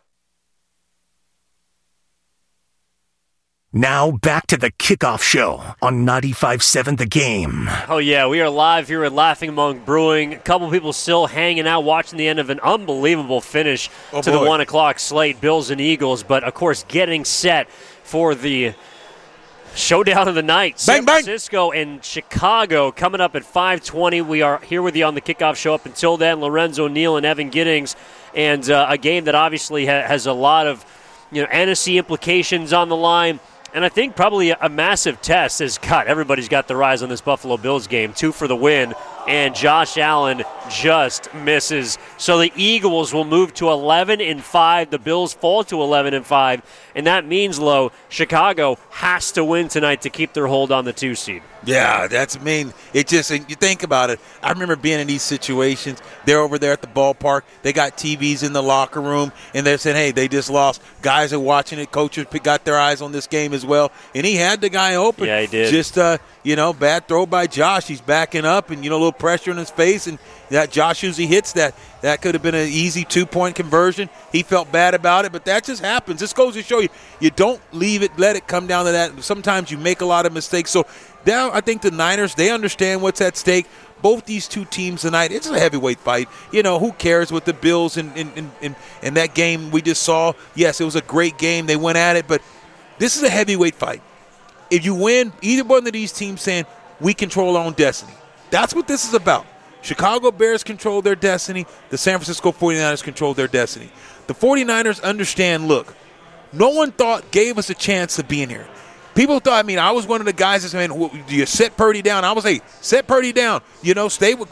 Now back to the kickoff show on 95.7 The Game. Oh yeah, we are live here at Laughing Monk Brewing. A couple people still hanging out watching the end of an unbelievable finish to the 1 o'clock slate, Bills and Eagles. But of course getting set for the showdown of the night. San Francisco and Chicago coming up at 5:20. We are here with you on the kickoff show. Up until then, Lorenzo Neal and Evan Giddings. And a game that obviously has a lot of NFC implications on the line. And I think probably a massive test is, everybody's got their eyes on this Buffalo Bills game. 2 for the win, and Josh Allen just misses. So the Eagles will move to 11-5. The Bills fall to 11-5. And that means, Chicago has to win tonight to keep their hold on the 2 seed. Yeah, it just, you think about it. I remember being in these situations. They're over there at the ballpark. They got TVs in the locker room, and they're saying, hey, they just lost. Guys are watching it. Coaches got their eyes on this game as well. And he had the guy open. Yeah, he did. Just, bad throw by Josh. He's backing up, and, a little pressure in his face, and that Josh usually hits that. That could have been an easy 2-point conversion. He felt bad about it, but that just happens. This goes to show you don't let it come down to that. Sometimes you make a lot of mistakes. So now I think the Niners, they understand what's at stake. Both these two teams tonight, it's a heavyweight fight. Who cares with the Bills and that game we just saw? Yes, it was a great game. They went at it, but this is a heavyweight fight. If you win, either one of these teams saying, we control our own destiny. That's what this is about. Chicago Bears control their destiny. The San Francisco 49ers control their destiny. The 49ers understand, look, no one gave us a chance to be in here. People thought, I was one of the guys that said, do you set Purdy down? I was like, set Purdy down. Stay with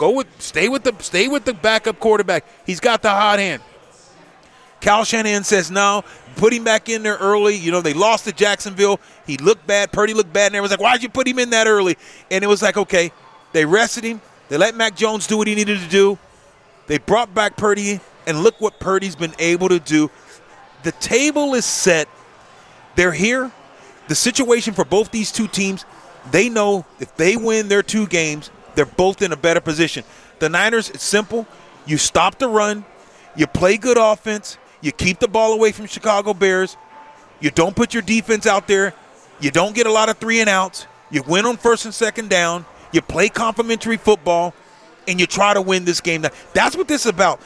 the backup quarterback. He's got the hot hand. Kyle Shanahan says no. Put him back in there early. They lost to Jacksonville. He looked bad. Purdy looked bad. And everyone's like, why'd you put him in that early? And it was like, okay, they rested him. They let Mac Jones do what he needed to do. They brought back Purdy, and look what Purdy's been able to do. The table is set. They're here. The situation for both these two teams, they know if they win their 2 games, they're both in a better position. The Niners, it's simple. You stop the run. You play good offense. You keep the ball away from Chicago Bears. You don't put your defense out there. You don't get a lot of 3-and-outs. You win on 1st and 2nd down. You play complimentary football, and you try to win this game. That's what this is about.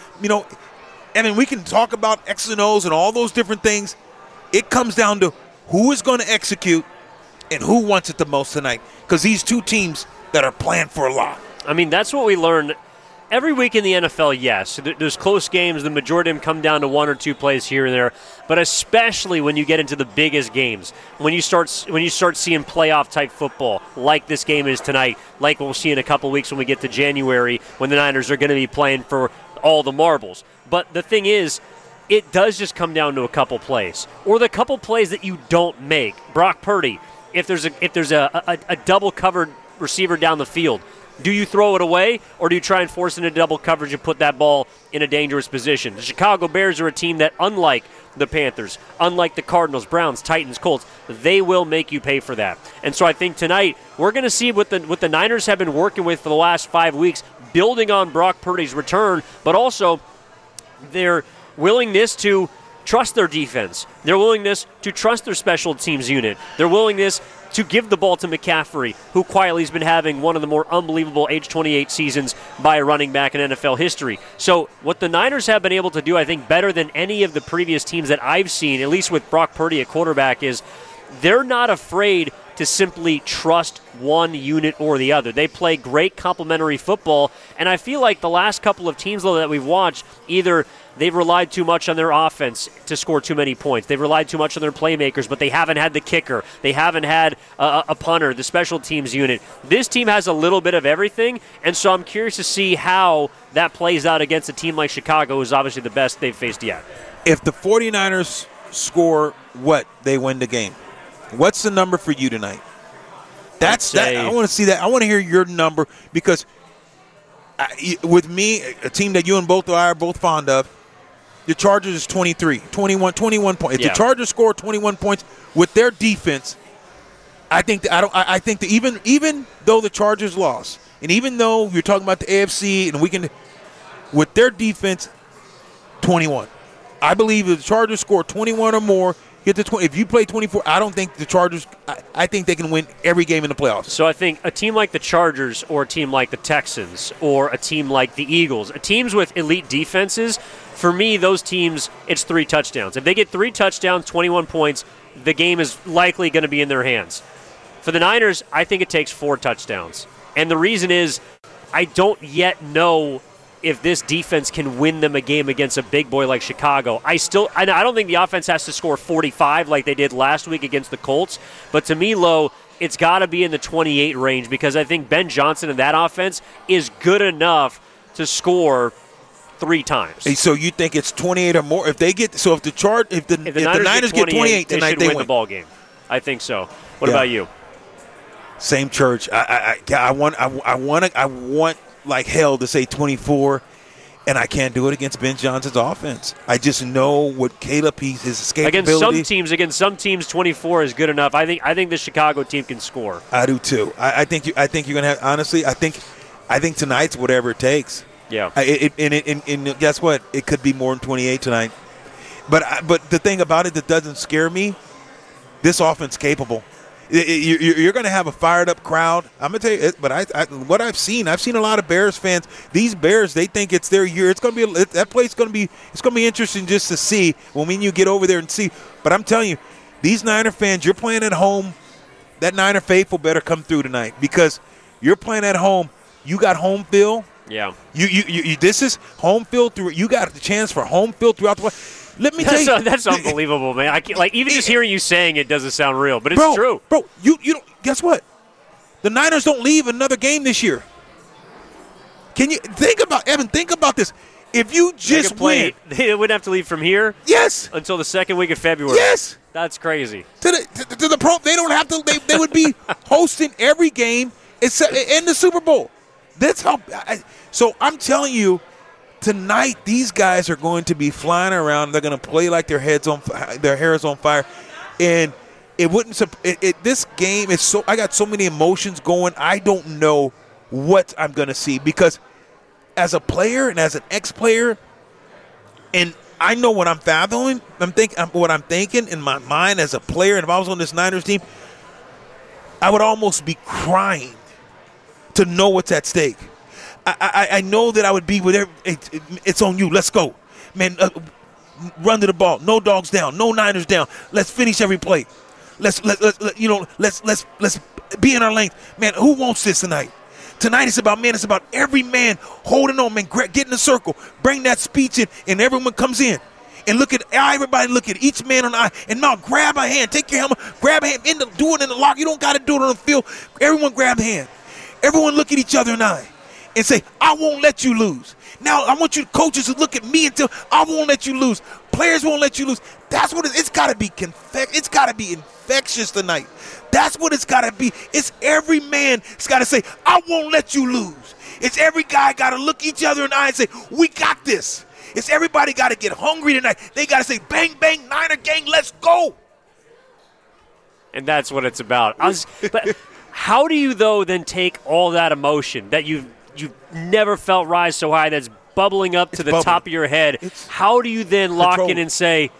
We can talk about X's and O's and all those different things. It comes down to who is going to execute and who wants it the most tonight, because these two teams that are playing for a lot. That's what we learned every week in the NFL, yes. There's close games. The majority of them come down to one or two plays here and there. But especially when you get into the biggest games, when you start seeing playoff-type football, like this game is tonight, like we'll see in a couple weeks when we get to January, when the Niners are going to be playing for all the marbles. But the thing is, it does just come down to a couple plays, or the couple plays that you don't make. Brock Purdy, if there's a double-covered receiver down the field, do you throw it away, or do you try and force into double coverage and put that ball in a dangerous position? The Chicago Bears are a team that, unlike the Panthers, unlike the Cardinals, Browns, Titans, Colts, they will make you pay for that. And so I think tonight we're going to see what the Niners have been working with for the last 5 weeks, building on Brock Purdy's return, but also their willingness to trust their defense, their willingness to trust their special teams unit, their willingness to give the ball to McCaffrey, who quietly has been having one of the more unbelievable age 28 seasons by a running back in NFL history. So what the Niners have been able to do, I think, better than any of the previous teams that I've seen, at least with Brock Purdy at quarterback, is they're not afraid to simply trust one unit or the other. They play great complementary football, and I feel like the last couple of teams, though, that we've watched, either they've relied too much on their offense to score too many points. They've relied too much on their playmakers, but they haven't had the kicker. They haven't had a punter, the special teams unit. This team has a little bit of everything, and so I'm curious to see how that plays out against a team like Chicago, who's obviously the best they've faced yet. If the 49ers score what, they win the game. What's the number for you tonight? I want to see that. I want to hear your number because with me, a team that you and I are both fond of, the Chargers is 21 points. If the Chargers score 21 points with their defense, I think that even though the Chargers lost, and even though you're talking about the AFC and with their defense, 21. I believe if the Chargers score 21 or more, get to 20. If you play 24, I don't think the Chargers. I think they can win every game in the playoffs. So I think a team like the Chargers, or a team like the Texans, or a team like the Eagles, teams with elite defenses, for me, those teams, it's 3 touchdowns. If they get 3 touchdowns, 21 points, the game is likely going to be in their hands. For the Niners, I think it takes 4 touchdowns, and the reason is I don't yet know if this defense can win them a game against a big boy like Chicago. I don't think the offense has to score 45 like they did last week against the Colts, but to me, Lo, it's got to be in the 28 range because I think Ben Johnson and that offense is good enough to score 3 times. Hey, so you think it's 28 or more? If the Niners get 28 tonight, they win the ball game. I think so. What about you? Same church. I want like hell to say 24, and I can't do it against Ben Johnson's offense. I just know what Caleb, his escapability. Against some teams, 24 is good enough. I think the Chicago team can score. I do too. I think you're gonna have. Honestly, I think tonight's whatever it takes. Yeah. And guess what? It could be more than 28 tonight. But the thing about it that doesn't scare me, this offense capable. You're going to have a fired-up crowd. I'm going to tell you, but what I've seen a lot of Bears fans. These Bears, they think it's their year. It's going to be that place. Going to be interesting just to see when you get over there and see. But I'm telling you, these Niner fans, you're playing at home. That Niner faithful better come through tonight because you're playing at home. You got home field. Yeah. You this is home field through. You got the chance for home field throughout the way. Let me tell you, that's unbelievable, man. I can't, even just hearing you saying it doesn't sound real, but it's true. Bro, you don't. Guess what? The Niners don't leave another game this year. Can you think about this? If you just win, they wouldn't have to leave from here. Yes. Until the second week of February. Yes. That's crazy. To the pro, they don't have to. They would be hosting every game except in the Super Bowl. That's how. So I'm telling you. Tonight, these guys are going to be flying around. They're going to play like their hair is on fire, and it wouldn't. This game is so. I got so many emotions going. I don't know what I'm going to see because, as a player and as an ex-player, and I know what I'm fathoming. What I'm thinking in my mind as a player. And if I was on this Niners team, I would almost be crying to know what's at stake. I know that I would be with it's on you. Let's go, man. Run to the ball. No dogs down. No Niners down. Let's finish every play. Let's be in our lane, man. Who wants this tonight? Tonight it's about, man, it's about every man holding on, man, get in the circle, bring that speech in, and everyone comes in. And everybody look at each man on the eye, and now grab a hand, take your helmet, grab a hand, do it in the locker. You don't got to do it on the field. Everyone grab a hand. Everyone look at each other in the eye and say, I won't let you lose. Now, I want you coaches to look at me and tell, I won't let you lose. Players won't let you lose. That's what it's got to be. It's got to be infectious tonight. That's what it's got to be. It's every man has got to say, I won't let you lose. It's every guy got to look each other in the eye and say, we got this. It's everybody got to get hungry tonight. They got to say, bang, bang, Niner gang, let's go. And that's what it's about. But how do you, though, then take all that emotion that you've never felt rise so high, that's bubbling up to the top of your head? How do you then lock in and say,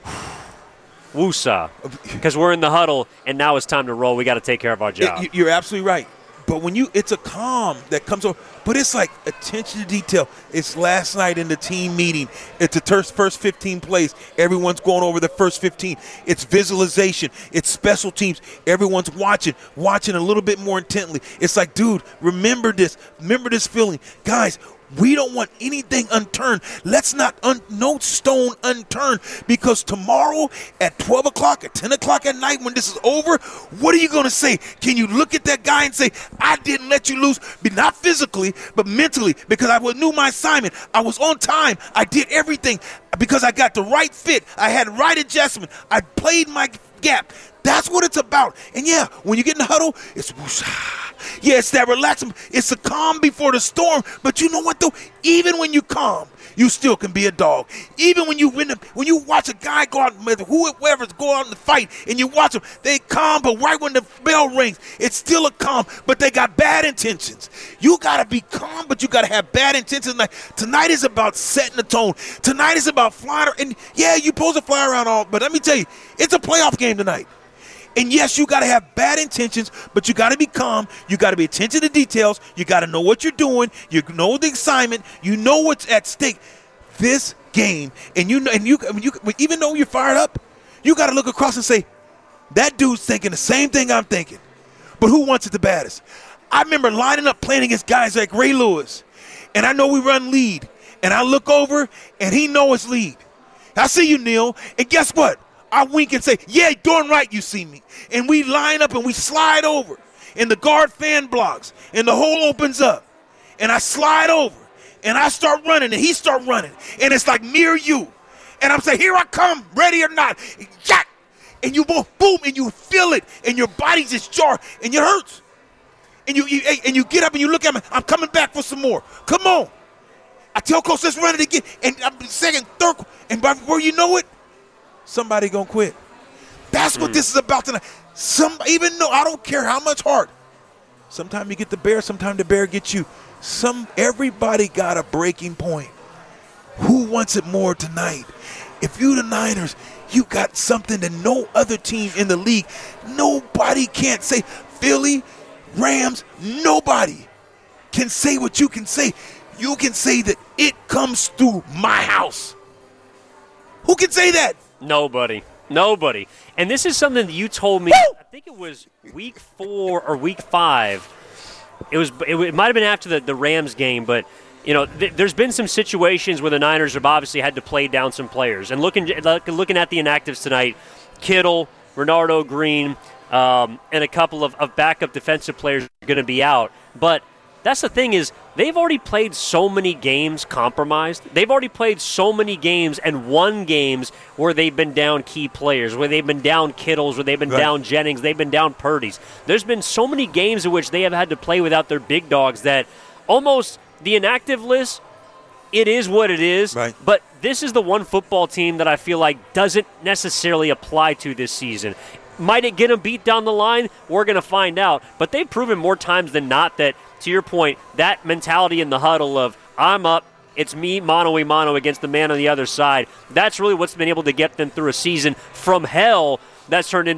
woosah, because we're in the huddle and now it's time to roll. We got to take care of our job. You're absolutely right. But it's a calm that comes over. But it's like attention to detail. It's last night in the team meeting. It's the first 15 plays. Everyone's going over the first 15. It's visualization. It's special teams. Everyone's watching a little bit more intently. It's like, dude, remember this. Remember this feeling. Guys, we don't want anything unturned. Let's not, no stone unturned, because tomorrow at 12 o'clock, at 10 o'clock at night when this is over, what are you going to say? Can you look at that guy and say, I didn't let you lose, but not physically, but mentally, because I knew my assignment. I was on time. I did everything because I got the right fit. I had right adjustment. I played my gap. That's what it's about. And yeah, when you get in the huddle, it's whoosh. Yeah, it's that relaxing. It's a calm before the storm. But you know what, though? Even when you calm, you still can be a dog. Even when you watch a guy go out, whoever's go out in the fight, and you watch them, they calm, but right when the bell rings, it's still a calm, but they got bad intentions. You got to be calm, but you got to have bad intentions. Tonight is about setting the tone. Tonight is about flying. And yeah, you're supposed to fly around all, but let me tell you, it's a playoff game tonight. And yes, you got to have bad intentions, but you got to be calm. You got to be attentive to details. You got to know what you're doing. You know the assignment. You know what's at stake. This game, and you even though you're fired up, you got to look across and say, that dude's thinking the same thing I'm thinking. But who wants it the baddest? I remember lining up playing against guys like Ray Lewis, and I know we run lead, and I look over, and he knows it's lead. I see you, Neil, and guess what? I wink and say, yeah, darn right you see me. And we line up and we slide over. And the guard fan blocks. And the hole opens up. And I slide over. And I start running and he start running. And it's like me or you. And I'm saying, here I come, ready or not. Jack! And you both boom and you feel it. And your body just jar and it hurts. And you get up and you look at me. I'm coming back for some more. Come on. I tell Coach, let's run it again. And I'm second, third. And before you know it, somebody gonna quit. That's what this is about tonight. Even though I don't care how much heart, sometimes you get the bear, sometimes the bear gets you. Everybody got a breaking point. Who wants it more tonight? If you the Niners, you got something that no other team in the league, nobody can't say. Philly, Rams, nobody can say what you can say. You can say that it comes through my house. Who can say that? Nobody. And this is something that you told me, I think it was week 4 or week 5. It might have been after the Rams game, but there's been some situations where the Niners have obviously had to play down some players. And looking at the inactives tonight, Kittle, Renardo Green, and a couple of backup defensive players are going to be out. But that's the thing is, they've already played so many games compromised. They've already played so many games and won games where they've been down key players, where they've been down Kittles, where they've been down Jennings, they've been down Purdy's. There's been so many games in which they have had to play without their big dogs that almost the inactive list, it is what it is. Right. But this is the one football team that I feel like doesn't necessarily apply to this season. Might it get them beat down the line? We're going to find out. But they've proven more times than not that, to your point, that mentality in the huddle of I'm up, it's me mano-a-mano against the man on the other side, that's really what's been able to get them through a season from hell that's turned into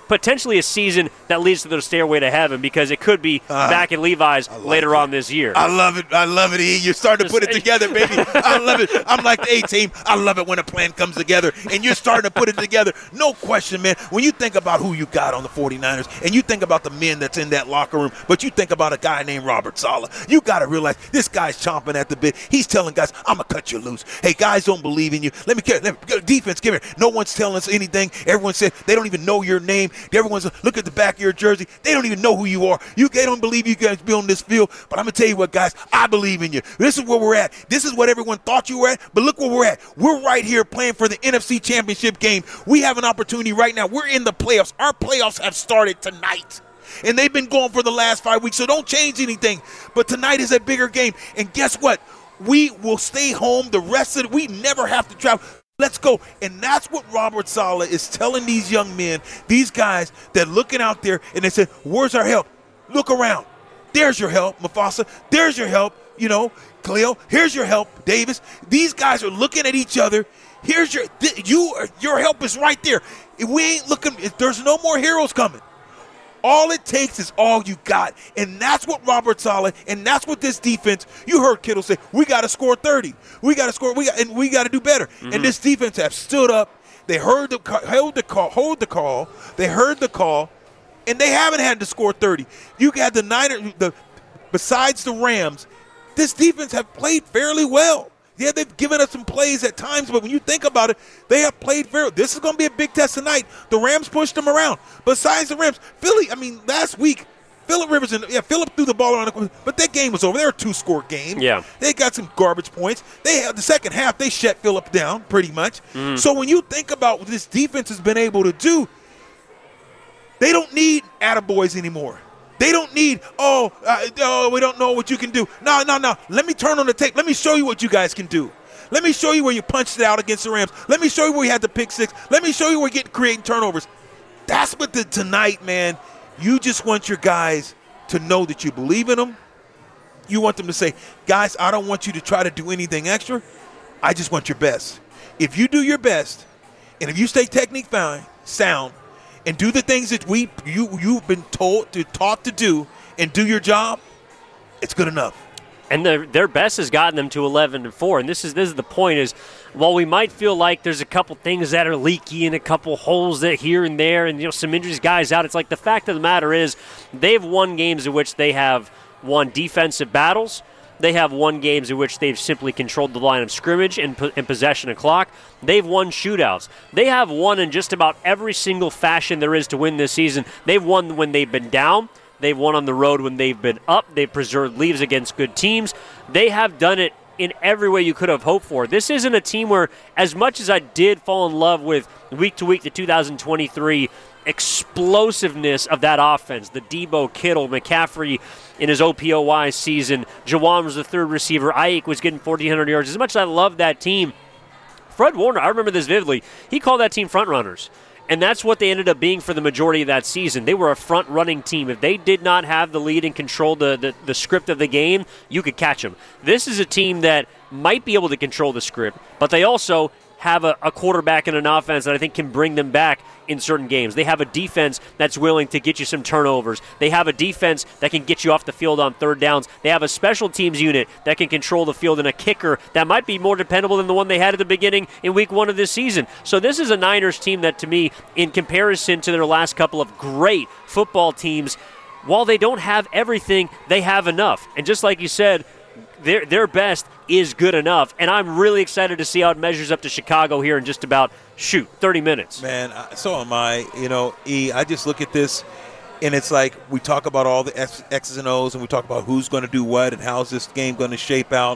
potentially a season that leads to the stairway to heaven, because it could be back in Levi's later on this year. I love it, E. You're starting to put it together, baby. I love it. I'm like the A-team. I love it when a plan comes together, and you're starting to put it together. No question, man. When you think about who you got on the 49ers, and you think about the men that's in that locker room, but you think about a guy named Robert Saleh, you got to realize this guy's chomping at the bit. He's telling guys, I'm going to cut you loose. Hey, guys don't believe in you. Let me defense, give here. No one's telling us anything. Everyone said they don't even know your name. Everyone's look at the back of your jersey. They don't even know who you are. They don't believe you guys be on this field. But I'm going to tell you what, guys, I believe in you. This is where we're at. This is what everyone thought you were at. But look where we're at. We're right here playing for the NFC Championship game. We have an opportunity right now. We're in the playoffs. Our playoffs have started tonight. And they've been going for the last 5 weeks, so don't change anything. But tonight is a bigger game. And guess what? We will stay home the rest of it. We never have to travel. Let's go. And that's what Robert Saleh is telling these young men, these guys that looking out there, and they said, where's our help? Look around. There's your help, Mufasa. There's your help, Khalil. Here's your help, Davis. These guys are looking at each other. Here's your help is right there. If we ain't looking, if there's no more heroes coming. All it takes is all you got. And that's what Robert Saleh, and that's what this defense, you heard Kittle say, we got to score 30. We got to score, and we got to do better. Mm-hmm. And this defense have stood up. They hold the call. They heard the call, and they haven't had to score 30. You got the Niners, besides the Rams, this defense have played fairly well. Yeah, they've given us some plays at times, but when you think about it, they have played fair. This is going to be a big test tonight. The Rams pushed them around. Besides the Rams, Philly, last week, Phillip Rivers, Phillip threw the ball around, but that game was over. They were a 2-score game. Yeah. They got some garbage points. They had the second half, they shut Phillip down pretty much. Mm. So when you think about what this defense has been able to do, they don't need attaboys anymore. They don't need, we don't know what you can do. No. Let me turn on the tape. Let me show you what you guys can do. Let me show you where you punched it out against the Rams. Let me show you where you had the pick six. Let me show you where you're creating turnovers. That's what tonight, man, you just want your guys to know that you believe in them. You want them to say, guys, I don't want you to try to do anything extra. I just want your best. If you do your best, and if you stay technique sound, and do the things that you've been taught to do, and do your job, it's good enough. And their best has gotten them to 11-4. And this is the point is, while we might feel like there's a couple things that are leaky and a couple holes that here and there, and some injuries, guys out, it's like the fact of the matter is they've won games in which they have won defensive battles. They have won games in which they've simply controlled the line of scrimmage and possession of clock. They've won shootouts. They have won in just about every single fashion there is to win this season. They've won when they've been down. They've won on the road when they've been up. They've preserved leads against good teams. They have done it in every way you could have hoped for. This isn't a team where, as much as I did fall in love with week to week the 2023 explosiveness of that offense, the Debo, Kittle, McCaffrey in his OPOY season, Jawan was the third receiver, Ayuk was getting 1,400 yards. As much as I love that team, Fred Warner, I remember this vividly, he called that team front runners. And that's what they ended up being for the majority of that season. They were a front-running team. If they did not have the lead and control the script of the game, you could catch them. This is a team that might be able to control the script, but they also have a quarterback and an offense that I think can bring them back in certain games. They have a defense that's willing to get you some turnovers. They have a defense that can get you off the field on third downs. They have a special teams unit that can control the field and a kicker that might be more dependable than the one they had at the beginning in week 1 of this season. So this is a Niners team that, to me, in comparison to their last couple of great football teams, while they don't have everything, they have enough. And just like you said, their best is good enough, and I'm really excited to see how it measures up to Chicago here in just about, 30 minutes. Man, so am I. I just look at this, and it's like we talk about all the X's and O's, and we talk about who's going to do what and how's this game going to shape up,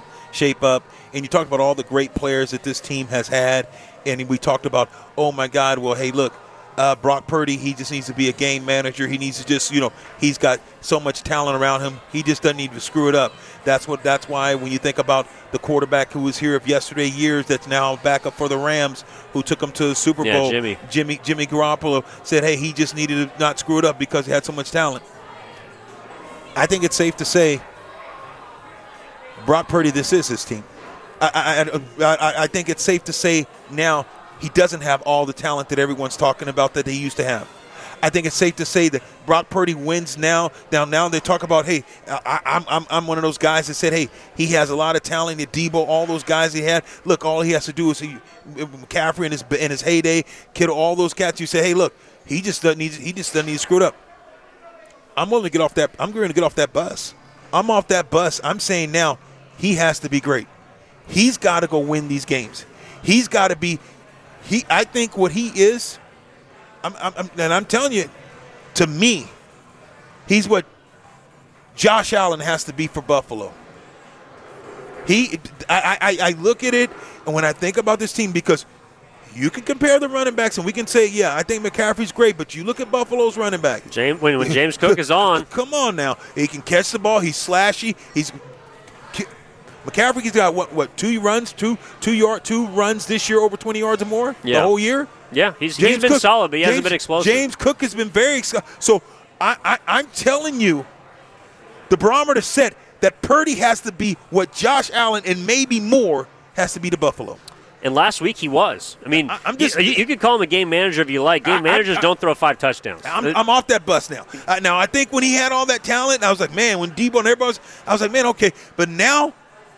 and you talk about all the great players that this team has had, and we talked about, oh, my God, well, hey, look, Brock Purdy, he just needs to be a game manager. He needs to just, he's got so much talent around him. He just doesn't need to screw it up. That's why when you think about the quarterback who was here of yesterday years that's now back up for the Rams, who took him to the Super Bowl, Jimmy Garoppolo said, hey, he just needed to not screw it up because he had so much talent. I think it's safe to say Brock Purdy, this is his team. I think it's safe to say now he doesn't have all the talent that everyone's talking about that he used to have. I think it's safe to say that Brock Purdy wins now. Now they talk about, hey, I'm one of those guys that said, hey, he has a lot of talent. Debo, all those guys he had. Look, all he has to do is McCaffrey in his heyday, Kittle, all those cats. You say, hey, look, he just doesn't need to screw it up. I'm willing to get off that. I'm going to get off that bus. I'm off that bus. I'm saying now he has to be great. He's got to go win these games. He's got to be. I think what he is. And I'm telling you, to me, he's what Josh Allen has to be for Buffalo. I look at it, and when I think about this team, because you can compare the running backs, and we can say, yeah, I think McCaffrey's great, but you look at Buffalo's running back. When James Cook is on. Come on now. He can catch the ball. He's slashy. McCaffrey's got, what 2 runs this year over 20 yards or more the whole year? Yeah, he's been solid, but he hasn't been explosive. James Cook has been very – so I'm telling you, the barometer set that Purdy has to be what Josh Allen and maybe more has to be to Buffalo. And last week he was. I mean, you could call him a game manager if you like. Game managers don't throw 5 touchdowns. I'm off that bus now. Now, I think when he had all that talent, I was like, man, when Debo and everybody I was like, man, okay. But now,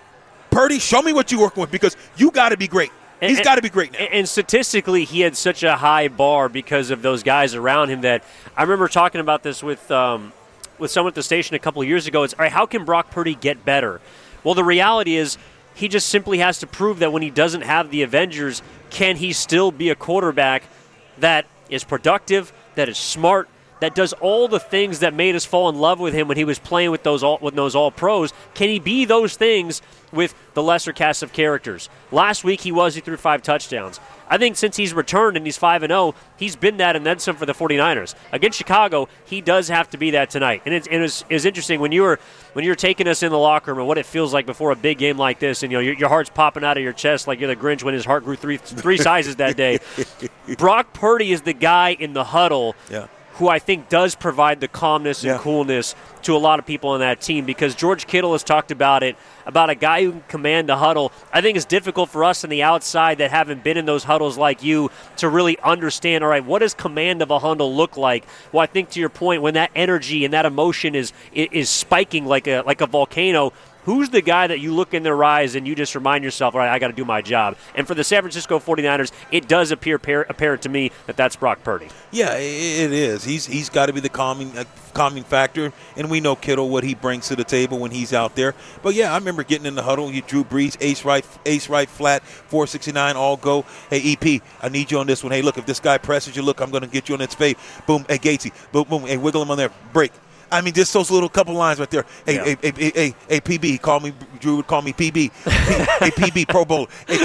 Purdy, show me what you're working with because you got to be great. He's got to be great now. And statistically, he had such a high bar because of those guys around him that I remember talking about this with someone at the station a couple of years ago. It's, all right, how can Brock Purdy get better? Well, the reality is he just simply has to prove that when he doesn't have the Avengers, can he still be a quarterback that is productive, that is smart, that does all the things that made us fall in love with him when he was playing with those all pros? Can he be those things with the lesser cast of characters? Last week he threw 5 touchdowns. I think since he's returned and he's 5-0, he's been that and then some for the 49ers. Against Chicago, he does have to be that tonight. And it's interesting when you're taking us in the locker room and what it feels like before a big game like this, and your heart's popping out of your chest like you're the Grinch when his heart grew three sizes that day. Brock Purdy is the guy in the huddle. Yeah. Who I think does provide the calmness and coolness to a lot of people on that team, because George Kittle has talked about it, about a guy who can command the huddle. I think it's difficult for us on the outside that haven't been in those huddles like you to really understand, all right, what does command of a huddle look like? Well, I think to your point, when that energy and that emotion is spiking like a volcano, who's the guy that you look in their eyes and you just remind yourself, all right, I got to do my job? And for the San Francisco 49ers, it does appear apparent to me that that's Brock Purdy. Yeah, it is. He's got to be the calming factor, and we know Kittle, what he brings to the table when he's out there. But, yeah, I remember getting in the huddle. You Drew Brees, ace right, flat, 469, all go. Hey, EP, I need you on this one. Hey, look, if this guy presses you, look, I'm going to get you on its face. Boom, hey, Gatesy, boom, boom, hey, wiggle him on there, break. I mean, just those little couple lines right there. Hey, PB, call me. Drew would call me PB. Hey, PB, Pro Bowl. Hey,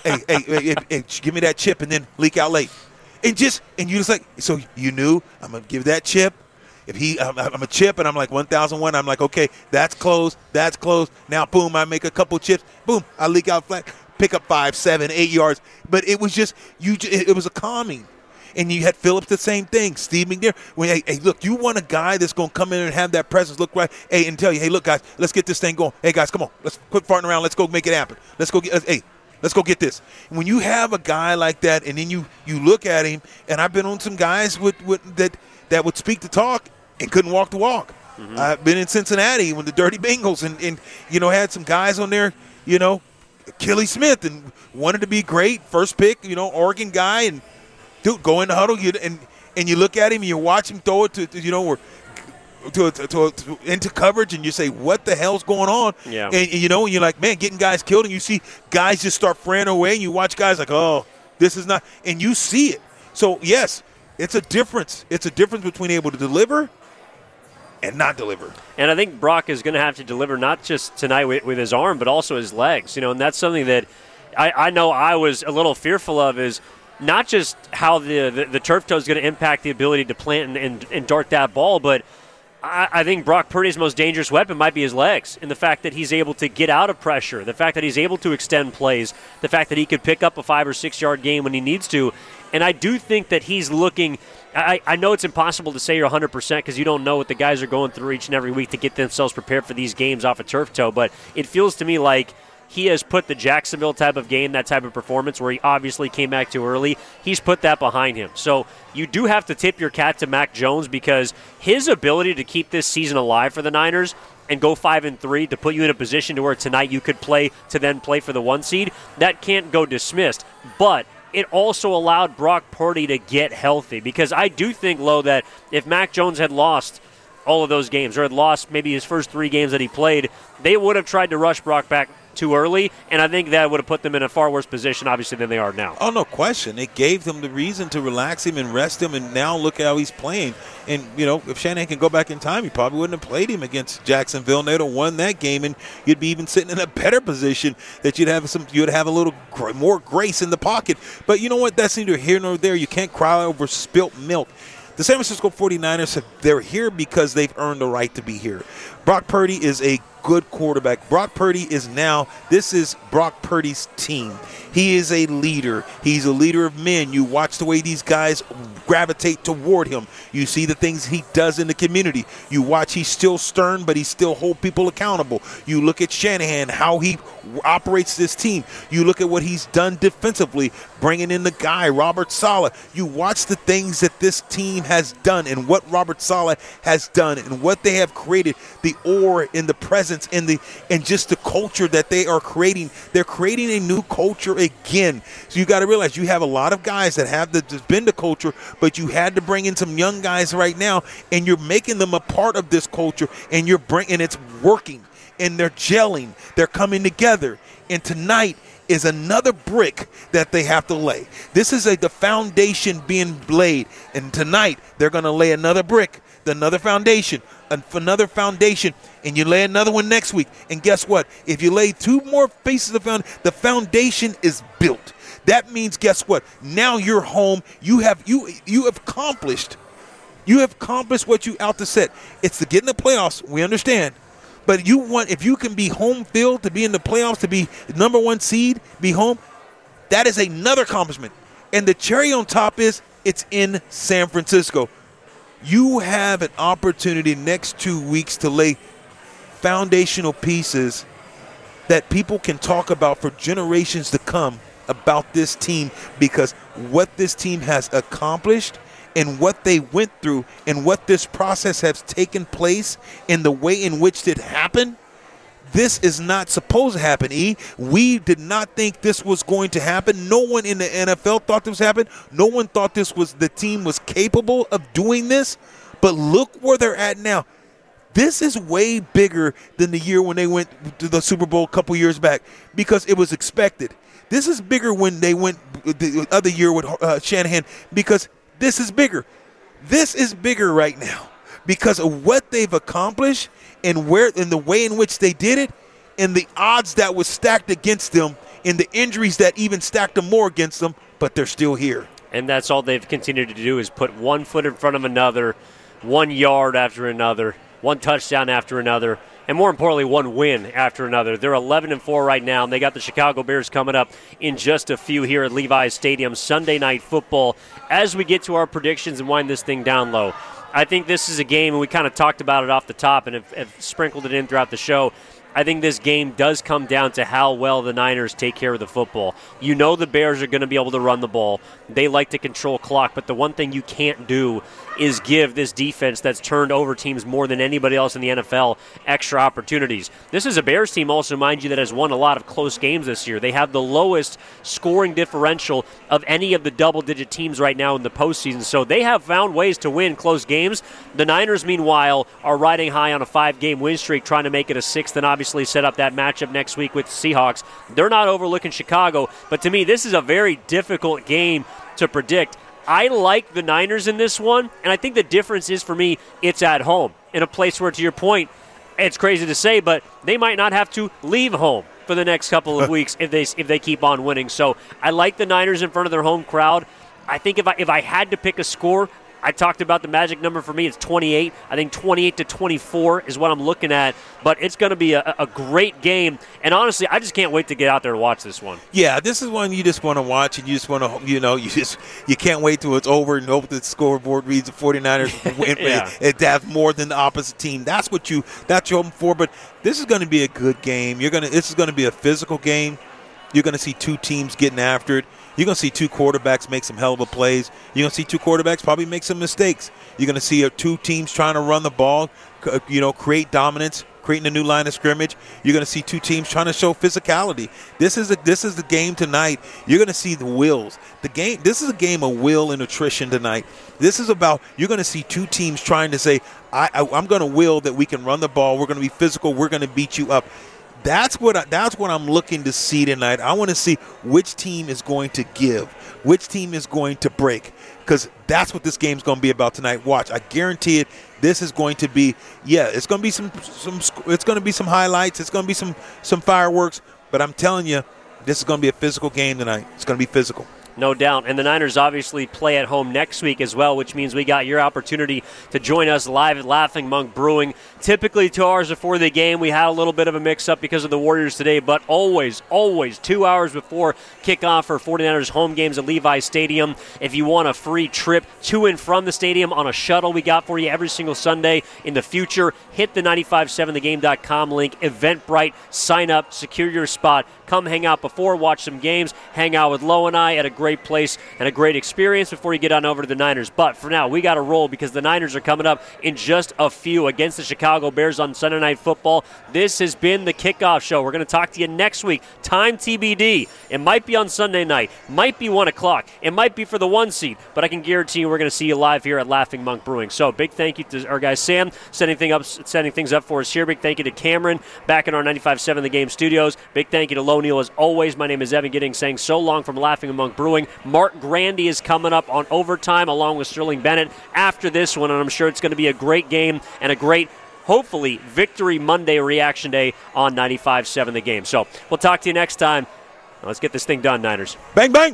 PB. Hey, give me that chip and then leak out late. And you just like, so you knew I'm gonna give that chip. If I'm a chip and I'm like 1001. I'm like, okay, that's closed. That's closed. Now, boom, I make a couple chips. Boom, I leak out flat. Pick up 5, 7, 8 yards. But it was just it was a calming. And you had Phillips, the same thing. Steve McNair. Hey, look, you want a guy that's going to come in and have that presence, look right, hey, and tell you, hey, look, guys, let's get this thing going. Hey, guys, come on. Let's quit farting around. Let's go make it happen. Let's go get this. And when you have a guy like that, and then you look at him, and I've been on some guys that would speak the talk and couldn't walk the walk. Mm-hmm. I've been in Cincinnati when the Dirty Bengals and had some guys on there, Kelly Smith, and wanted to be great, first pick, Oregon guy, and dude, go in the huddle, and you look at him, and you watch him throw it to into coverage, and you say, "What the hell's going on?" Yeah. And you're like, "Man, getting guys killed," and you see guys just start fraying away, and you watch guys like, "Oh, this is not," and you see it. So yes, it's a difference. It's a difference between able to deliver and not deliver. And I think Brock is going to have to deliver not just tonight with his arm, but also his legs. And that's something that I know I was a little fearful of is. Not just how the turf toe is going to impact the ability to plant and dart that ball, but I think Brock Purdy's most dangerous weapon might be his legs, and the fact that he's able to get out of pressure, the fact that he's able to extend plays, the fact that he could pick up a 5 or 6 yard game when he needs to. And I do think that he's looking – I know it's impossible to say you're 100% because you don't know what the guys are going through each and every week to get themselves prepared for these games off a turf toe, but it feels to me like he has put the Jacksonville type of game, that type of performance where he obviously came back too early, he's put that behind him. So you do have to tip your cap to Mac Jones because his ability to keep this season alive for the Niners and go 5-3 to put you in a position to where tonight you could play to then play for the 1 seed, that can't go dismissed. But it also allowed Brock Purdy to get healthy because I do think, Lo, that if Mac Jones had lost all of those games or had lost maybe his first 3 games that he played, they would have tried to rush Brock back too early, and I think that would have put them in a far worse position, obviously, than they are now. Oh, no question. It gave them the reason to relax him and rest him, and now look how he's playing. And, if Shanahan can go back in time, he probably wouldn't have played him against Jacksonville, and they'd have won that game, and you'd be even sitting in a better position that you'd have a little more grace in the pocket. But you know what? That's neither here nor there. You can't cry over spilt milk. The San Francisco 49ers, they're here because they've earned the right to be here. Brock Purdy is a good quarterback. This is Brock Purdy's team. He is a leader. He's a leader of men. You watch the way these guys gravitate toward him. You see the things he does in the community. You watch, he's still stern, but he still holds people accountable. You look at Shanahan, how he operates this team. You look at what he's done defensively, bringing in the guy, Robert Saleh. You watch the things that this team has done and what Robert Saleh has done and what they have created, the aura and the presence and just the culture that they are creating. They're creating a new culture again. So you got to realize you have a lot of guys that have been the culture, but you had to bring in some young guys right now, and you're making them a part of this culture, and it's working, and they're gelling, they're coming together. And tonight is another brick that they have to lay. This is the foundation being laid, and tonight they're going to lay another brick, another foundation, and you lay another one next week. And guess what? If you lay 2 more pieces of the foundation is built. That means, guess what? Now you're home. You have accomplished. You have accomplished what you out to set. It's to get in the playoffs. We understand. But if you can be home field to be in the playoffs, to be number 1 seed, be home, that is another accomplishment. And the cherry on top is it's in San Francisco. You have an opportunity next 2 weeks to lay foundational pieces that people can talk about for generations to come about this team, because what this team has accomplished and what they went through and what this process has taken place and the way in which it happened, this is not supposed to happen, E. We did not think this was going to happen. No one in the NFL thought this happened. No one thought the team was capable of doing this. But look where they're at now. This is way bigger than the year when they went to the Super Bowl a couple years back, because it was expected. This is bigger when they went the other year with Shanahan, because this is bigger. This is bigger right now because of what they've accomplished and the way in which they did it, and the odds that was stacked against them, and the injuries that even stacked them more against them, but they're still here. And that's all they've continued to do is put 1 foot in front of another, 1 yard after another, 1 touchdown after another, and more importantly, 1 win after another. They're 11-4 right now, and they got the Chicago Bears coming up in just a few here at Levi's Stadium, Sunday Night Football. As we get to our predictions and wind this thing down low, I think this is a game, and we kind of talked about it off the top and have sprinkled it in throughout the show. I think this game does come down to how well the Niners take care of the football. You know the Bears are going to be able to run the ball. They like to control clock, but the one thing you can't do is give this defense that's turned over teams more than anybody else in the NFL extra opportunities. This is a Bears team also, mind you, that has won a lot of close games this year. They have the lowest scoring differential of any of the double-digit teams right now in the postseason, so they have found ways to win close games. The Niners, meanwhile, are riding high on a 5-game win streak, trying to make it a 6th and obviously set up that matchup next week with the Seahawks. They're not overlooking Chicago, but to me, this is a very difficult game to predict. I like the Niners in this one, and I think the difference is, for me, it's at home, in a place where, to your point, it's crazy to say, but they might not have to leave home for the next couple of weeks if they keep on winning. So I like the Niners in front of their home crowd. I think if I had to pick a score, I talked about the magic number for me. It's 28. I think 28-24 is what I'm looking at. But it's going to be a great game. And honestly, I just can't wait to get out there and watch this one. Yeah, this is one you just want to watch, and you just want to, you can't wait till it's over and hope the scoreboard reads the 49ers win. It has more than the opposite team. That's what you're hoping for. But this is going to be a good game. This is going to be a physical game. You're going to see two teams getting after it. You're going to see two quarterbacks make some hell of a plays. You're going to see two quarterbacks probably make some mistakes. You're going to see two teams trying to run the ball, create dominance, creating a new line of scrimmage. You're going to see two teams trying to show physicality. This is the game tonight. You're going to see the wills. This is a game of will and attrition tonight. This is about, you're going to see two teams trying to say, I'm going to will that we can run the ball. We're going to be physical. We're going to beat you up. That's what I'm looking to see tonight. I want to see which team is going to give, which team is going to break, because that's what this game's going to be about tonight. Watch, I guarantee it. This is going to be, it's going to be it's going to be some highlights. It's going to be some fireworks. But I'm telling you, this is going to be a physical game tonight. It's going to be physical. No doubt. And the Niners obviously play at home next week as well, which means we got your opportunity to join us live at Laughing Monk Brewing. Typically 2 hours before the game. We had a little bit of a mix-up because of the Warriors today, but always 2 hours before kickoff for 49ers home games at Levi Stadium. If you want a free trip to and from the stadium on a shuttle we got for you every single Sunday in the future, hit the 957thegame.com link, Eventbrite, sign up, secure your spot. Come hang out before, watch some games, hang out with Lo and I at a great place and a great experience before you get on over to the Niners. But for now, we got to roll because the Niners are coming up in just a few against the Chicago Bears on Sunday Night Football. This has been the Kickoff Show. We're going to talk to you next week. Time TBD. It might be on Sunday night. Might be 1 o'clock. It might be for the 1 seed. But I can guarantee you we're going to see you live here at Laughing Monk Brewing. So big thank you to our guy Sam setting things up for us here. Big thank you to Cameron back in our 95.7 The Game studios. Big thank you to Lo Neal as always. My name is Evan Giddings saying so long from Laughing Monk Brewing. Mark Grandy is coming up on Overtime along with Sterling Bennett after this one, and I'm sure it's going to be a great game and a great, hopefully, Victory Monday reaction day on 95.7 The Game. So we'll talk to you next time. Now let's get this thing done, Niners. Bang, bang!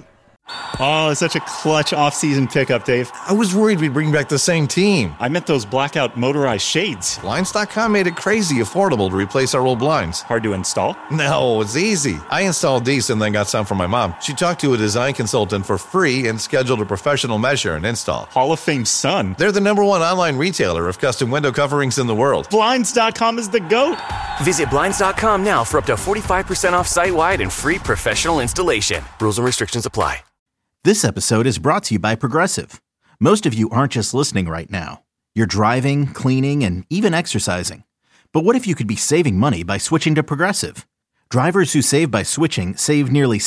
Oh, it's such a clutch off-season pickup, Dave. I was worried we'd bring back the same team. I meant those blackout motorized shades. Blinds.com made it crazy affordable to replace our old blinds. Hard to install? No, it's easy. I installed these and then got some for my mom. She talked to a design consultant for free and scheduled a professional measure and install. Hall of Fame son. They're the #1 online retailer of custom window coverings in the world. Blinds.com is the GOAT. Visit Blinds.com now for up to 45% off site-wide and free professional installation. Rules and restrictions apply. This episode is brought to you by Progressive. Most of you aren't just listening right now. You're driving, cleaning, and even exercising. But what if you could be saving money by switching to Progressive? Drivers who save by switching save nearly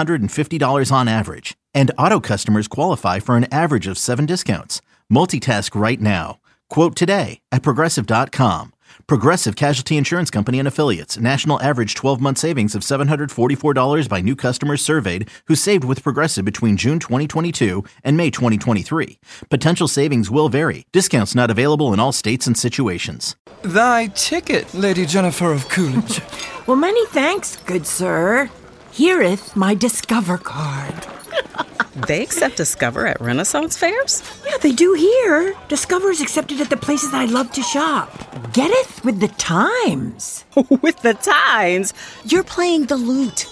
$750 on average. And auto customers qualify for an average of 7 discounts. Multitask right now. Quote today at Progressive.com. Progressive Casualty Insurance Company and Affiliates. National average 12-month savings of $744 by new customers surveyed who saved with Progressive between June 2022 and May 2023. Potential savings will vary. Discounts not available in all states and situations. Thy ticket, Lady Jennifer of Coolidge. Well, many thanks, good sir. Here'th my Discover card. They accept Discover at Renaissance fairs? Yeah, they do here. Discover is accepted at the places I love to shop. Getteth with the times. With the times? You're playing the lute.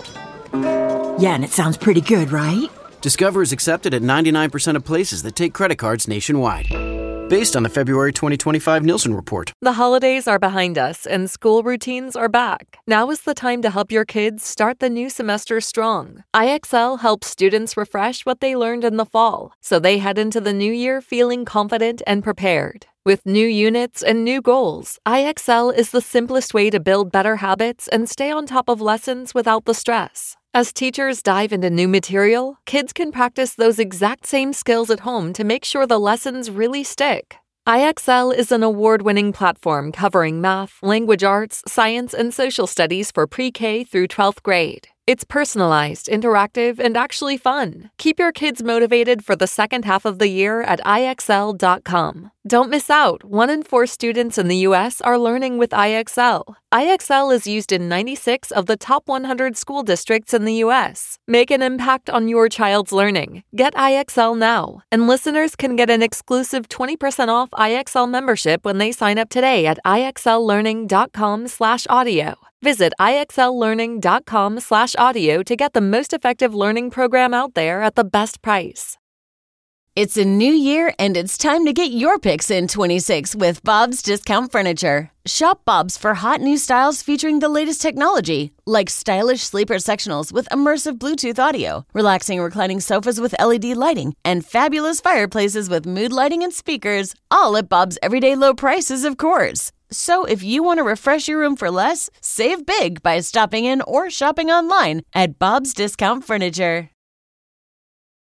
Yeah, and it sounds pretty good, right? Discover is accepted at 99% of places that take credit cards nationwide. Based on the February 2025 Nielsen Report. The holidays are behind us and school routines are back. Now is the time to help your kids start the new semester strong. IXL helps students refresh what they learned in the fall, so they head into the new year feeling confident and prepared. With new units and new goals, IXL is the simplest way to build better habits and stay on top of lessons without the stress. As teachers dive into new material, kids can practice those exact same skills at home to make sure the lessons really stick. IXL is an award-winning platform covering math, language arts, science, and social studies for pre-K through 12th grade. It's personalized, interactive, and actually fun. Keep your kids motivated for the second half of the year at IXL.com. Don't miss out. 1 in 4 students in the U.S. are learning with IXL. IXL is used in 96 of the top 100 school districts in the U.S. Make an impact on your child's learning. Get IXL now. And listeners can get an exclusive 20% off IXL membership when they sign up today at IXLlearning.com/audio. Visit IXLlearning.com/audio to get the most effective learning program out there at the best price. It's a new year, and it's time to get your picks in 26 with Bob's Discount Furniture. Shop Bob's for hot new styles featuring the latest technology, like stylish sleeper sectionals with immersive Bluetooth audio, relaxing reclining sofas with LED lighting, and fabulous fireplaces with mood lighting and speakers, all at Bob's everyday low prices, of course. So if you want to refresh your room for less, save big by stopping in or shopping online at Bob's Discount Furniture.